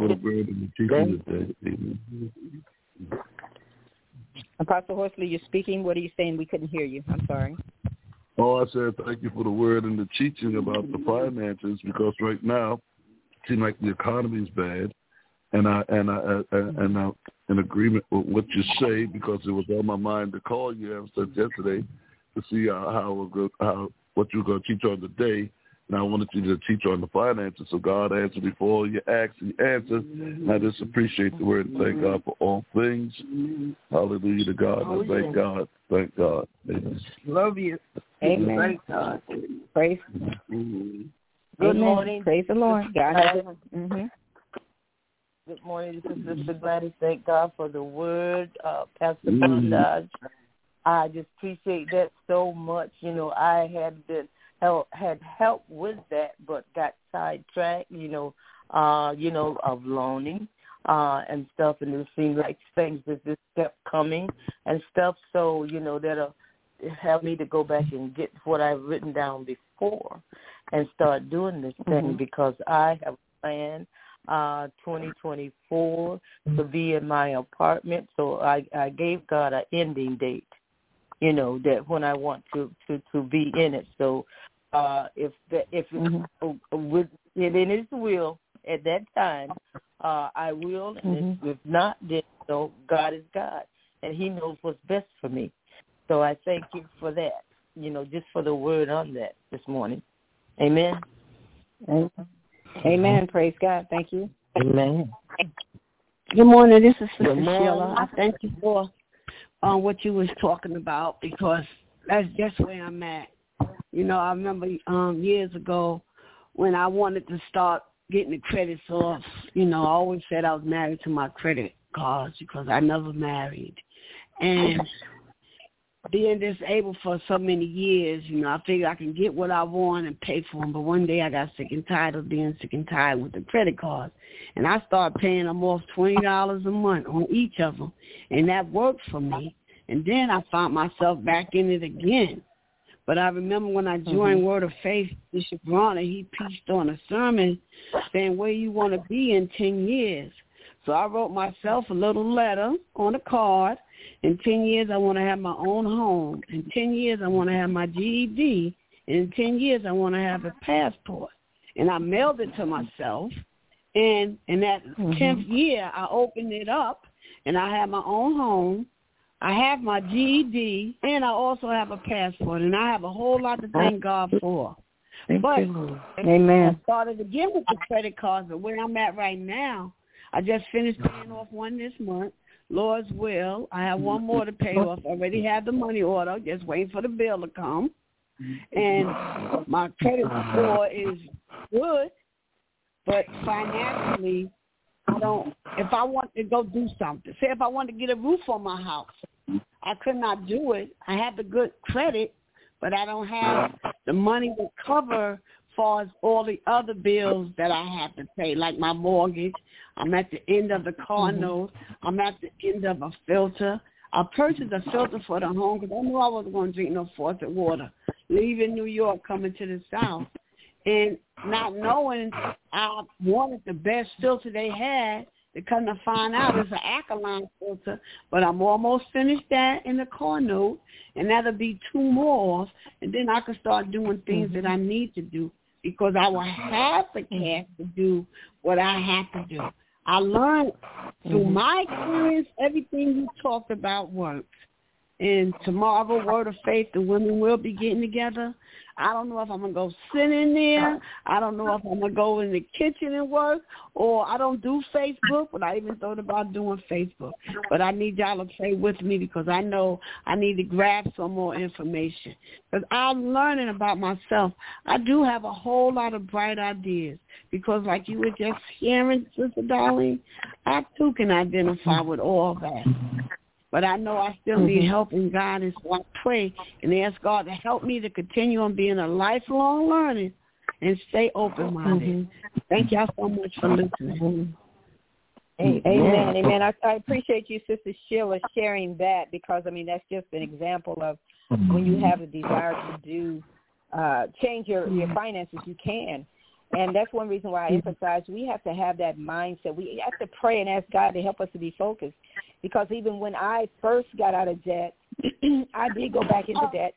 Apostle Horsley, you're speaking. What are you saying? We couldn't hear you. I'm sorry. Oh, I said thank you for the word and the teaching about the finances, because right now it seems like the economy is bad, and I and I and I'm in agreement with what you say, because it was on my mind to call you and said yesterday to see how how, how what you're going to teach on today. And I wanted you to teach on the finances, so God answered before you asked, He answered. And I just appreciate the word and thank God for all things. Hallelujah to God. And thank God. Thank God. Amen. Love you. Amen. Thank God. Praise. Mm-hmm. Good Amen. morning. Praise the Lord. God has it. Mm-hmm. Good morning. This is Sister Gladys. Thank God for the word, uh, Pastor Mm-hmm. Bondage. I just appreciate that so much. You know, I had been help, had help with that, but got sidetracked. You know, uh, you know, of loaning uh, and stuff, and it seemed like things that just kept coming and stuff. So you know, that'll help me to go back and get what I've written down before and start doing this thing, mm-hmm. because I have planned uh, twenty twenty-four to be in my apartment. So I, I gave God an ending date, you know, that when I want to, to, to be in it. So uh, if the, if mm-hmm. with it in His will at that time, uh, I will. And mm-hmm. if, if not, then you know, God is God, and He knows what's best for me. So I thank you for that, you know, just for the word on that this morning. Amen. Amen. Amen. Praise God. Thank you. Amen. Good morning. This is Sister Sheila. I thank you for um, what you was talking about, because that's just where I'm at. You know, I remember um, years ago when I wanted to start getting the credits off, you know, I always said I was married to my credit cards because I never married. And being disabled for so many years, you know, I figured I can get what I want and pay for them. But one day I got sick and tired of being sick and tired with the credit cards. And I started paying them off twenty dollars a month on each of them. And that worked for me And then I found myself back in it again. But I remember when I joined mm-hmm. Word of Faith, Bishop Bronner, he preached on a sermon saying where you want to be in ten years. So I wrote myself a little letter on a card. In ten years, I want to have my own home. In ten years, I want to have my G E D. And in ten years, I want to have a passport. And I mailed it to myself. And in that mm-hmm. tenth year, I opened it up, and I have my own home. I have my G E D, and I also have a passport. And I have a whole lot to thank God for. Thank but you. Amen. I started again with the credit cards, but where I'm at right now, I just finished paying off one this month. Lord's will. I have one more to pay off. I already have the money order, just waiting for the bill to come. And my credit score is good, but financially, I don't, if I want to go do something, say if I want to get a roof on my house, I could not do it. I have the good credit, but I don't have the money to cover far as all the other bills that I have to pay, like my mortgage. I'm at the end of the car mm-hmm. note. I'm at the end of a filter. I purchased a filter for the home because I knew I wasn't going to drink no faucet water. Leaving New York, coming to the South, and not knowing I wanted the best filter they had, to come to find out it's an alkaline filter, but I'm almost finished that in the car note, and that'll be two more off, and then I can start doing things mm-hmm. that I need to do because I will have the cash to do what I have to do. I learned through my experience, everything you talked about works. And tomorrow, Word of Faith, the women will be getting together. I don't know if I'm going to go sit in there. I don't know if I'm going to go in the kitchen and work, or I don't do Facebook, but I even thought about doing Facebook. But I need y'all to pray with me because I know I need to grab some more information. Because I'm learning about myself. I do have a whole lot of bright ideas because like you were just hearing, Sister Darlene, I too can identify with all that. But I know I still need mm-hmm. help in God, and so I pray and ask God to help me to continue on being a lifelong learner and stay open-minded. Mm-hmm. Thank y'all so much for listening. Amen. Amen. Amen. I, I appreciate you, Sister Sheila, sharing that because, I mean, that's just an example of when you have a desire to do, uh, change your, your finances, you can. And that's one reason why I emphasize we have to have that mindset. We have to pray and ask God to help us to be focused. Because even when I first got out of debt, I did go back into debt.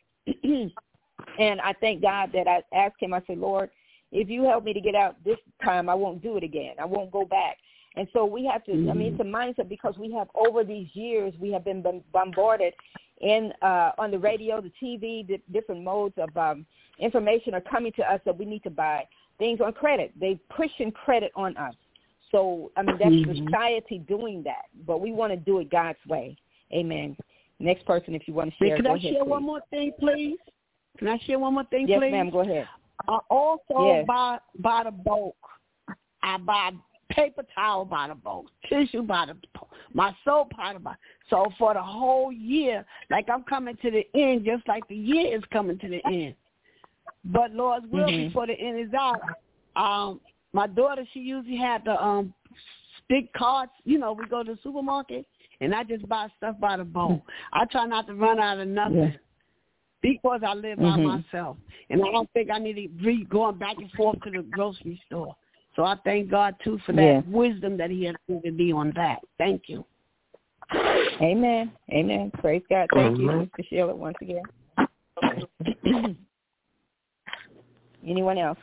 And I thank God that I asked him, I said, Lord, if you help me to get out this time, I won't do it again. I won't go back. And so we have to, mm-hmm. I mean, it's a mindset because we have over these years, we have been bombarded in uh, on the radio, the T V, the different modes of um, information are coming to us that we need to buy things on credit. They pushing credit on us. So, I mean, that's mm-hmm. society doing that, but we want to do it God's way. Amen. Next person, if you want to share, Can go I ahead, share please. one more thing, please? Can I share one more thing, yes, please? Yes, ma'am, go ahead. I also yes. buy, buy the bulk. I buy paper towel by the bulk, tissue by the bulk, my soap by the bulk. So for the whole year, like I'm coming to the end, just like the year is coming to the end. But Lord's will, mm-hmm. before the end is out, um, my daughter, she usually had the um big carts. You know, we go to the supermarket, and I just buy stuff by the bulk. I try not to run out of nothing yeah. because I live mm-hmm. by myself. And I don't think I need to be going back and forth to the grocery store. So I thank God, too, for that yeah. wisdom that he has given me on that. Thank you. Amen. Amen. Praise God. Thank mm-hmm. you, Sister Sheila, once again. Anyone else?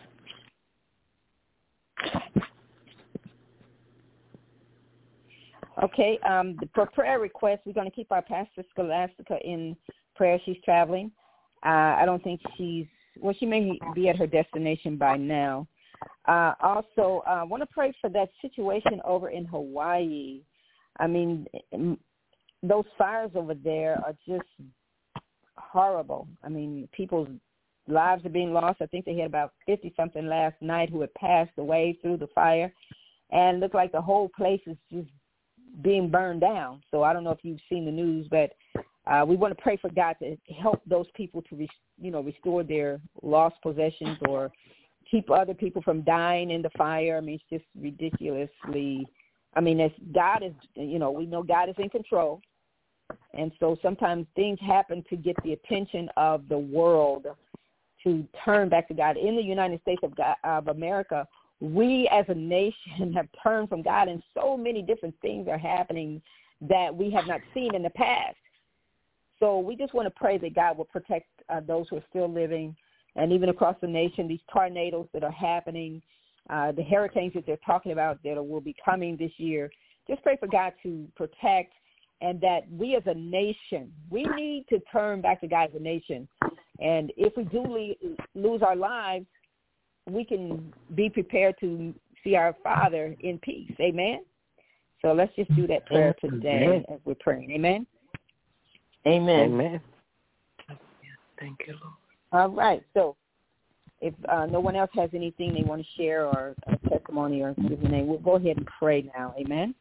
Okay, um, for prayer requests, we're going to keep our Pastor Scholastica in prayer. She's traveling. Uh, I don't think she's, well, she may be at her destination by now. Uh, also, I uh, want to pray for that situation over in Hawaii. I mean, those fires over there are just horrible. I mean, people's lives are being lost. I think they had about fifty-something last night who had passed away through the fire. And it looked like the whole place is just being burned down. So I don't know if you've seen the news, but uh, we want to pray for God to help those people to, re- you know, restore their lost possessions or keep other people from dying in the fire. I mean, it's just ridiculously, I mean, it's, God is, you know, we know God is in control. And so sometimes things happen to get the attention of the world to turn back to God. In the United States of, God, of America, we as a nation have turned from God, and so many different things are happening that we have not seen in the past. So we just want to pray that God will protect uh, those who are still living, and even across the nation, these tornadoes that are happening, uh, the hurricanes that they're talking about that will be coming this year. Just pray for God to protect, and that we as a nation, we need to turn back to God as a nation. And if we do le- lose our lives, we can be prepared to see our Father in peace. Amen? So let's just do that prayer today Amen. As we're praying. Amen? Amen. Amen. Thank you, Lord. All right. So if uh, no one else has anything they want to share or a testimony or give a name, we'll go ahead and pray now. Amen?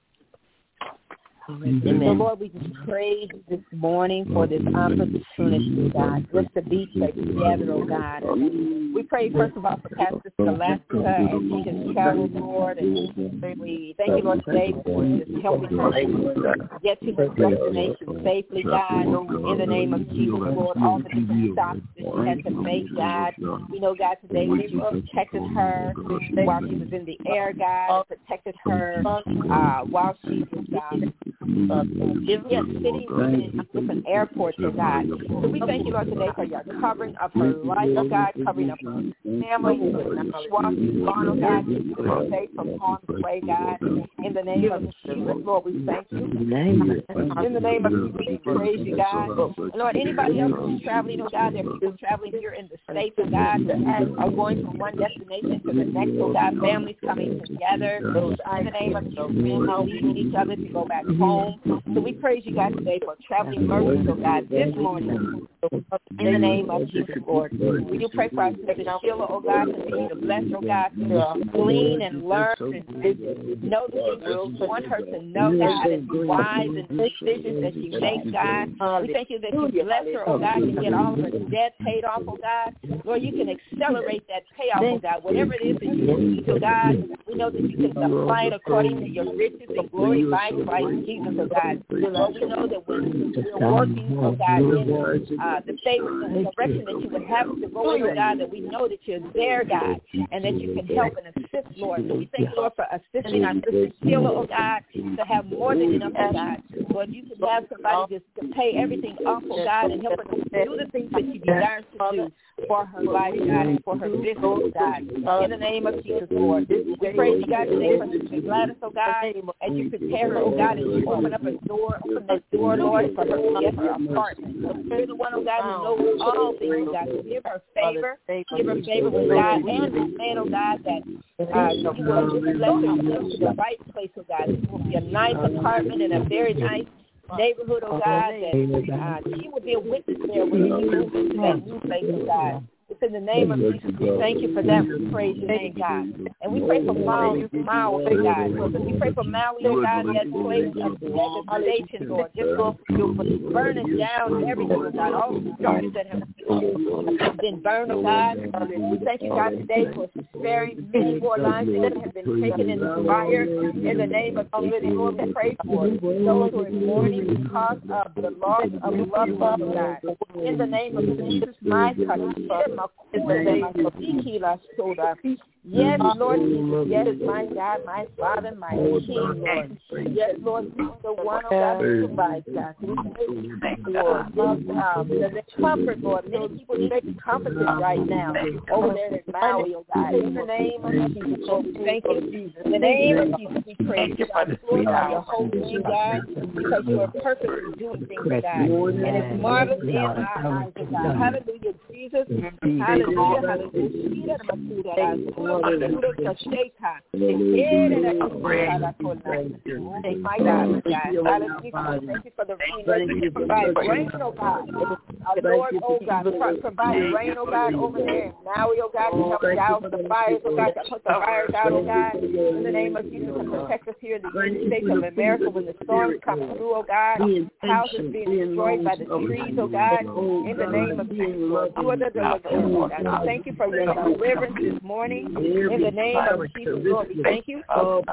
Amen. So, Lord, we just pray this morning for this opportunity, God, just to be together, oh God. We pray, first of all, for Pastor Scholastica as she has traveled, Lord, and we thank you, Lord, today for just helping her to get to the destination safely, God, in the name of Jesus, Lord, all the different stops that she had to make, God. We know, God, today that you protected her while she was in the air, God, and protected her uh, while she was um, Uh, yes, sitting in different airports, oh God. So we thank you, Lord, today for your covering of her life, oh God, covering of her family, walking on, oh God, keeping her safe from harm's way, God. In the name of Jesus, Lord, we thank you. In the name of Jesus, we praise you, God. And Lord, anybody else who's traveling, oh God, there are people traveling here in the States, oh God, that are going from one destination to the next, oh God, families coming together. In the name of Jesus, we're leaving each other to go back home. So we praise you, God, today for traveling mercies, oh God, this morning. In the name of Jesus, Lord. We do pray for our sister Sheila, oh God, continue to bless her, oh God, to glean and learn and know the things that you want her to know, God, and be wise in the decisions that she makes, God. We thank you that you bless her, oh God, to get all of her debt paid off, oh God. Lord, you can accelerate that payoff, oh God. Whatever it is that you need, oh God, we know that you can supply it according to your riches and glory by Christ Jesus, oh God. Lord, we know that when we're working, oh God, in uh, the favor and the direction that you would have us to go in, oh God, that we know that you're there, God, and that you can help and assist, Lord. So we thank you, Lord, for assisting our sister Sheila, oh God, to have more than enough, oh God. Lord, you can have somebody just to pay everything off, oh God, and help her to do the things that you desire to do for her life, God, and for her business, oh God. In the name of Jesus, Lord. We praise you, God, today for Sister Gladys, oh God, as you prepare her, oh God, and you open up a door, open the door, Lord, for her to get her apartment. So you're the one, oh God, who knows all things, God. So give her favor, give her favor with God and this man, oh God, that uh, you will just bless her to come to the right place, oh God. It will be a nice apartment in a very nice neighborhood, oh God, that uh, she will be a witness there when you move into that new place, oh God. It's in the name of Jesus. We thank you for that. We praise your name, God. And we pray for Maui, Maui, oh God. We pray for Maui, oh God, that place of devastation, Lord. Just go burning down everything, oh God. All the stars that have been burned, oh God. We thank you, God, today for sparing many more lives that have been taken in the fire. In the name of Jesus, Lord, we pray for those who are mourning because of the loss of loved ones, oh God. In the name of Jesus, my God. Yes, Lord Jesus. Yes, my God, my Father, my King, Lord. Yes, Lord, you're the one, oh God, who provides, God. Thank you, Lord. Um, the, the comfort, Lord. Many people need to be comforted right now over there in Maui, oh God. In the name of Jesus, Lord, we thank you. In the name of Jesus, we praise you, God. Glorify your holy name, God, because you are perfect in doing things, God. And it's marvelous in our eyes, oh God. Hallelujah, Jesus. Hallelujah, hallelujah. Hallelujah. My God, my God. Thank you for the rain. Thank you for providing rain, oh God. Our Lord, oh God, provide rain, oh God, over there in Maui, oh God, to help douse the fires, oh God, to put the fires out, oh God. In the name of Jesus, and protect us here in the United States of America when the storms come through, oh God. Houses being destroyed by the trees, oh God. In the name of Jesus, Lord, you are the deliverer, oh God. Thank you for your deliverance this morning. In the name of Jesus, Lord, we thank you.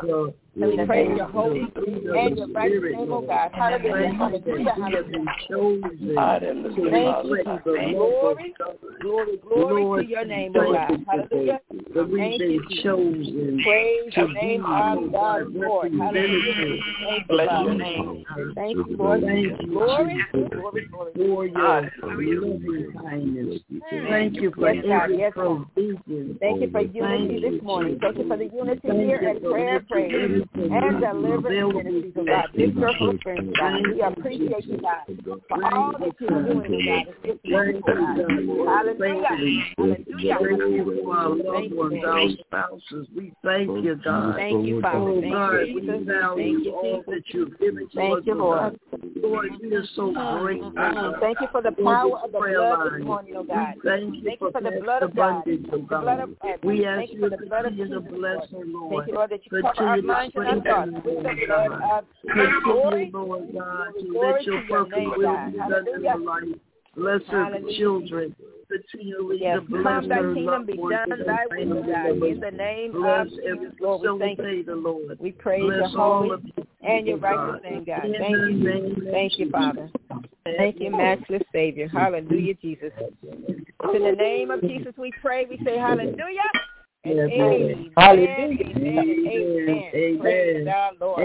And we praise your holy and your righteous name, oh God. Hallelujah, hallelujah, hallelujah. Hallelujah. Glory, glory, glory to your name, oh God. Hallelujah. Thank you, Jesus. Praise the name of God, Lord. Hallelujah. Thank you, Father. Thank you, Lord. Glory, glory, glory. For your loving kindness. Thank you for every provision. Thank you for unity this morning. Thank you for the unity here and prayer, praise, and deliverance ministries, oh God. This circle of friends, God. We appreciate you, God, for all that you're doing, God. It's just wonderful, God. Hallelujah. Hallelujah. Thank you for our loved ones, our spouses. We thank you, God. Thank you, Father. Oh, Thank God, you, we Jesus. value all that you've given to us. Thank you, Lord. Lord, you are so great. Thank you for the power of the blood this morning, oh God. Thank you for the blood of God. The blood of God. We ask you to continue to bless her, Lord. Thank you, Lord, that you cover our minds and our thoughts with the blood of Continue, Lord God, to let your perfect will be done in her life. Bless her children. Continually yes, to bless come thy her kingdom be done, thy will be done. In the name bless of Jesus, Lord, we thank you. The Lord. We praise bless your holy and your righteous name, God. Thank you. Thank you, Father. Thank you, matchless Savior. Hallelujah, Jesus. It's in the name of Jesus we pray. We say hallelujah. And amen. Amen. Amen. Amen. Amen. Praise God, Lord.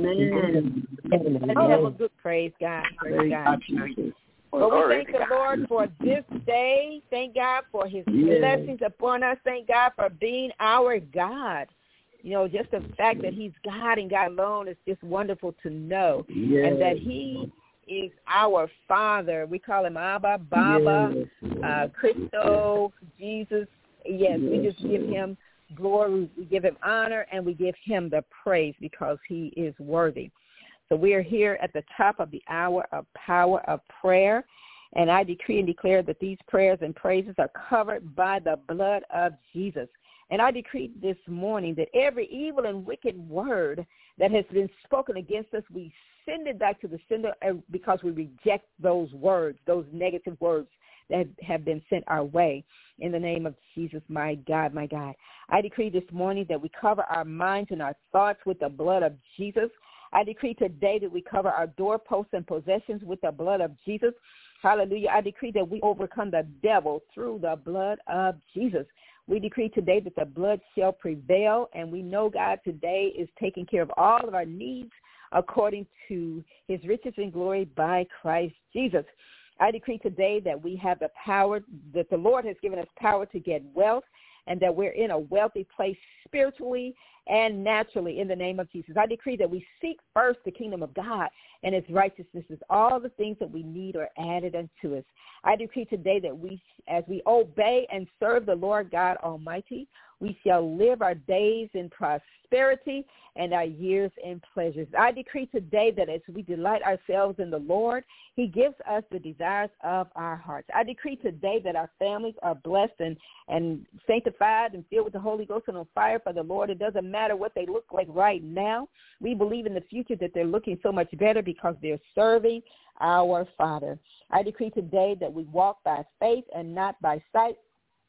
Amen. Let's have a good praise God. Praise God. Well, we thank the Lord for this day. Thank God for his blessings upon us. Thank God for being our God. You know, just the fact that he's God and God alone is just wonderful to know. Yes. And that he is our Father. We call him Abba, Baba, yes. uh, Christo, Jesus. Yes, yes, we just give him glory, we give him honor, and we give him the praise because he is worthy. So we are here at the top of the hour of power of prayer, and I decree and declare that these prayers and praises are covered by the blood of Jesus. And I decree this morning that every evil and wicked word that has been spoken against us, we send it back to the sender because we reject those words, those negative words that have been sent our way. In the name of Jesus, my God, my God. I decree this morning that we cover our minds and our thoughts with the blood of Jesus. I decree today that we cover our doorposts and possessions with the blood of Jesus. Hallelujah. I decree that we overcome the devil through the blood of Jesus. We decree today that the blood shall prevail, and we know God today is taking care of all of our needs according to his riches and glory by Christ Jesus. I decree today that we have the power, that the Lord has given us power to get wealth, and that we're in a wealthy place spiritually and naturally in the name of Jesus. I decree that we seek first the kingdom of God and its righteousness. All the things that we need are added unto us. I decree today that we, as we obey and serve the Lord God Almighty, we shall live our days in prosperity and our years in pleasures. I decree today that as we delight ourselves in the Lord, he gives us the desires of our hearts. I decree today that our families are blessed and, and sanctified and filled with the Holy Ghost and on fire for the Lord. It doesn't matter what they look like right now. We believe in the future that they're looking so much better because they're serving our Father. I decree today that we walk by faith and not by sight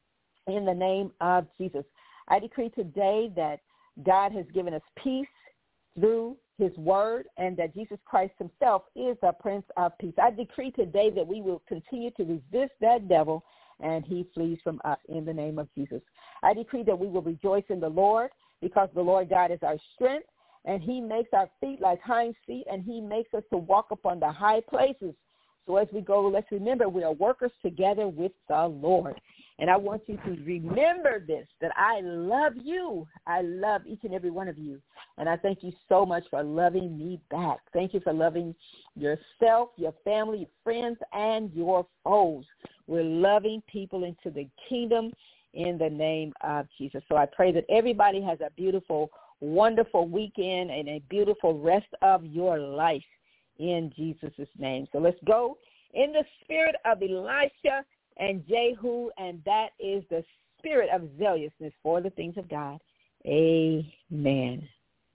in the name of Jesus. I decree today that God has given us peace through his word and that Jesus Christ himself is the Prince of Peace. I decree today that we will continue to resist that devil and he flees from us in the name of Jesus. I decree that we will rejoice in the Lord because the Lord God is our strength, and he makes our feet like hinds feet, and he makes us to walk upon the high places. So as we go, let's remember we are workers together with the Lord. And I want you to remember this, that I love you. I love each and every one of you. And I thank you so much for loving me back. Thank you for loving yourself, your family, your friends, and your foes. We're loving people into the kingdom in the name of Jesus. So I pray that everybody has a beautiful, wonderful weekend and a beautiful rest of your life in Jesus' name. So let's go in the spirit of Elisha and Jehu, and that is the spirit of zealousness for the things of God. Amen.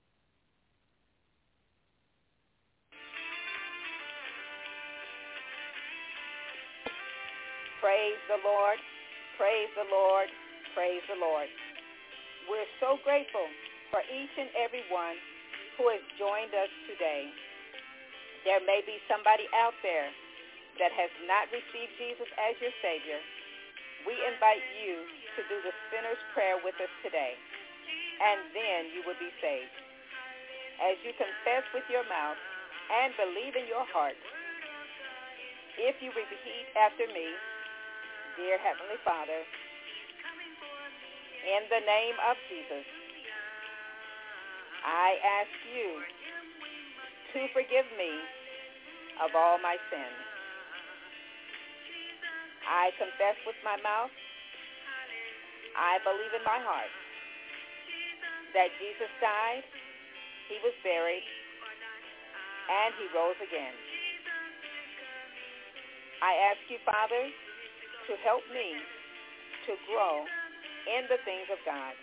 Praise the Lord, praise the Lord, praise the Lord. We're so grateful for each and every one who has joined us today. There may be somebody out there that has not received Jesus as your Savior. We invite you to do the sinner's prayer with us today, and then you will be saved. As you confess with your mouth and believe in your heart, if you repeat after me, dear Heavenly Father, in the name of Jesus, I ask you to forgive me of all my sins. I confess with my mouth, I believe in my heart that Jesus died, he was buried, and he rose again. I ask you, Father, to help me to grow in the things of God.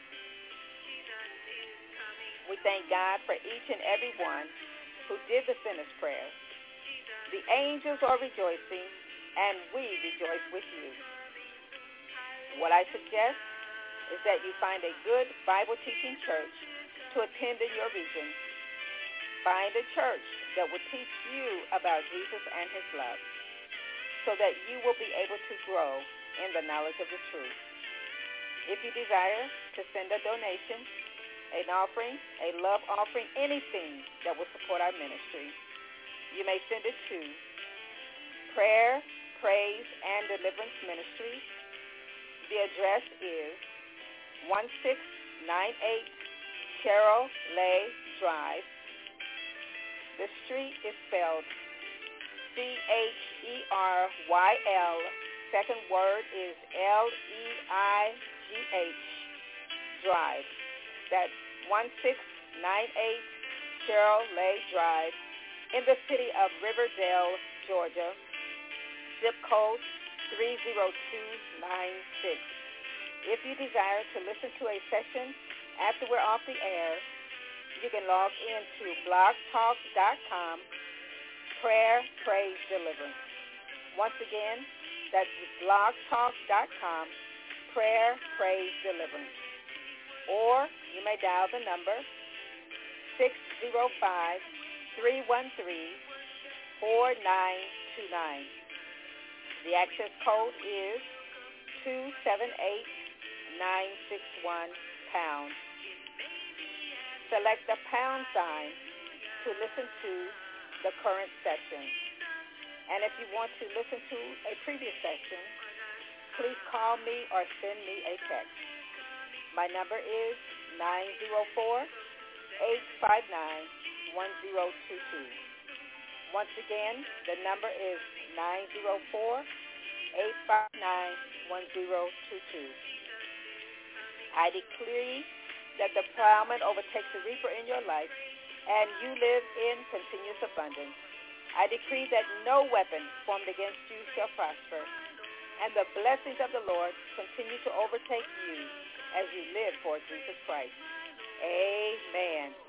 We thank God for each and every one who did the sinner's prayer. The angels are rejoicing, and we rejoice with you. What I suggest is that you find a good Bible-teaching church to attend in your region. Find a church that will teach you about Jesus and his love, so that you will be able to grow in the knowledge of the truth. If you desire to send a donation, an offering, a love offering, anything that will support our ministry, you may send it to Prayer, Praise, and Deliverance Ministries. The address is one six nine eight Cheryl Lay Drive. The street is spelled C H E R Y L. Second word is L E I G H Drive. That's one six nine eight Cheryl Lay Drive in the city of Riverdale, Georgia. Zip code three zero two nine six. If you desire to listen to a session after we're off the air, you can log into blog talk dot com, Prayer, Praise, Deliverance. Once again, that's blog talk dot com, Prayer, Praise, Deliverance. Or you may dial the number six zero five, three one three, four nine two nine. The access code is two seven eight, nine six one, pound. Select the pound sign to listen to the current session. And if you want to listen to a previous session, please call me or send me a text. My number is nine zero four, eight five nine, one zero two two. Once again, the number is nine zero four, eight five nine, one zero two two. I decree that the plowman overtakes the reaper in your life, and you live in continuous abundance. I decree that no weapon formed against you shall prosper, and the blessings of the Lord continue to overtake you as you live for Jesus Christ. Amen.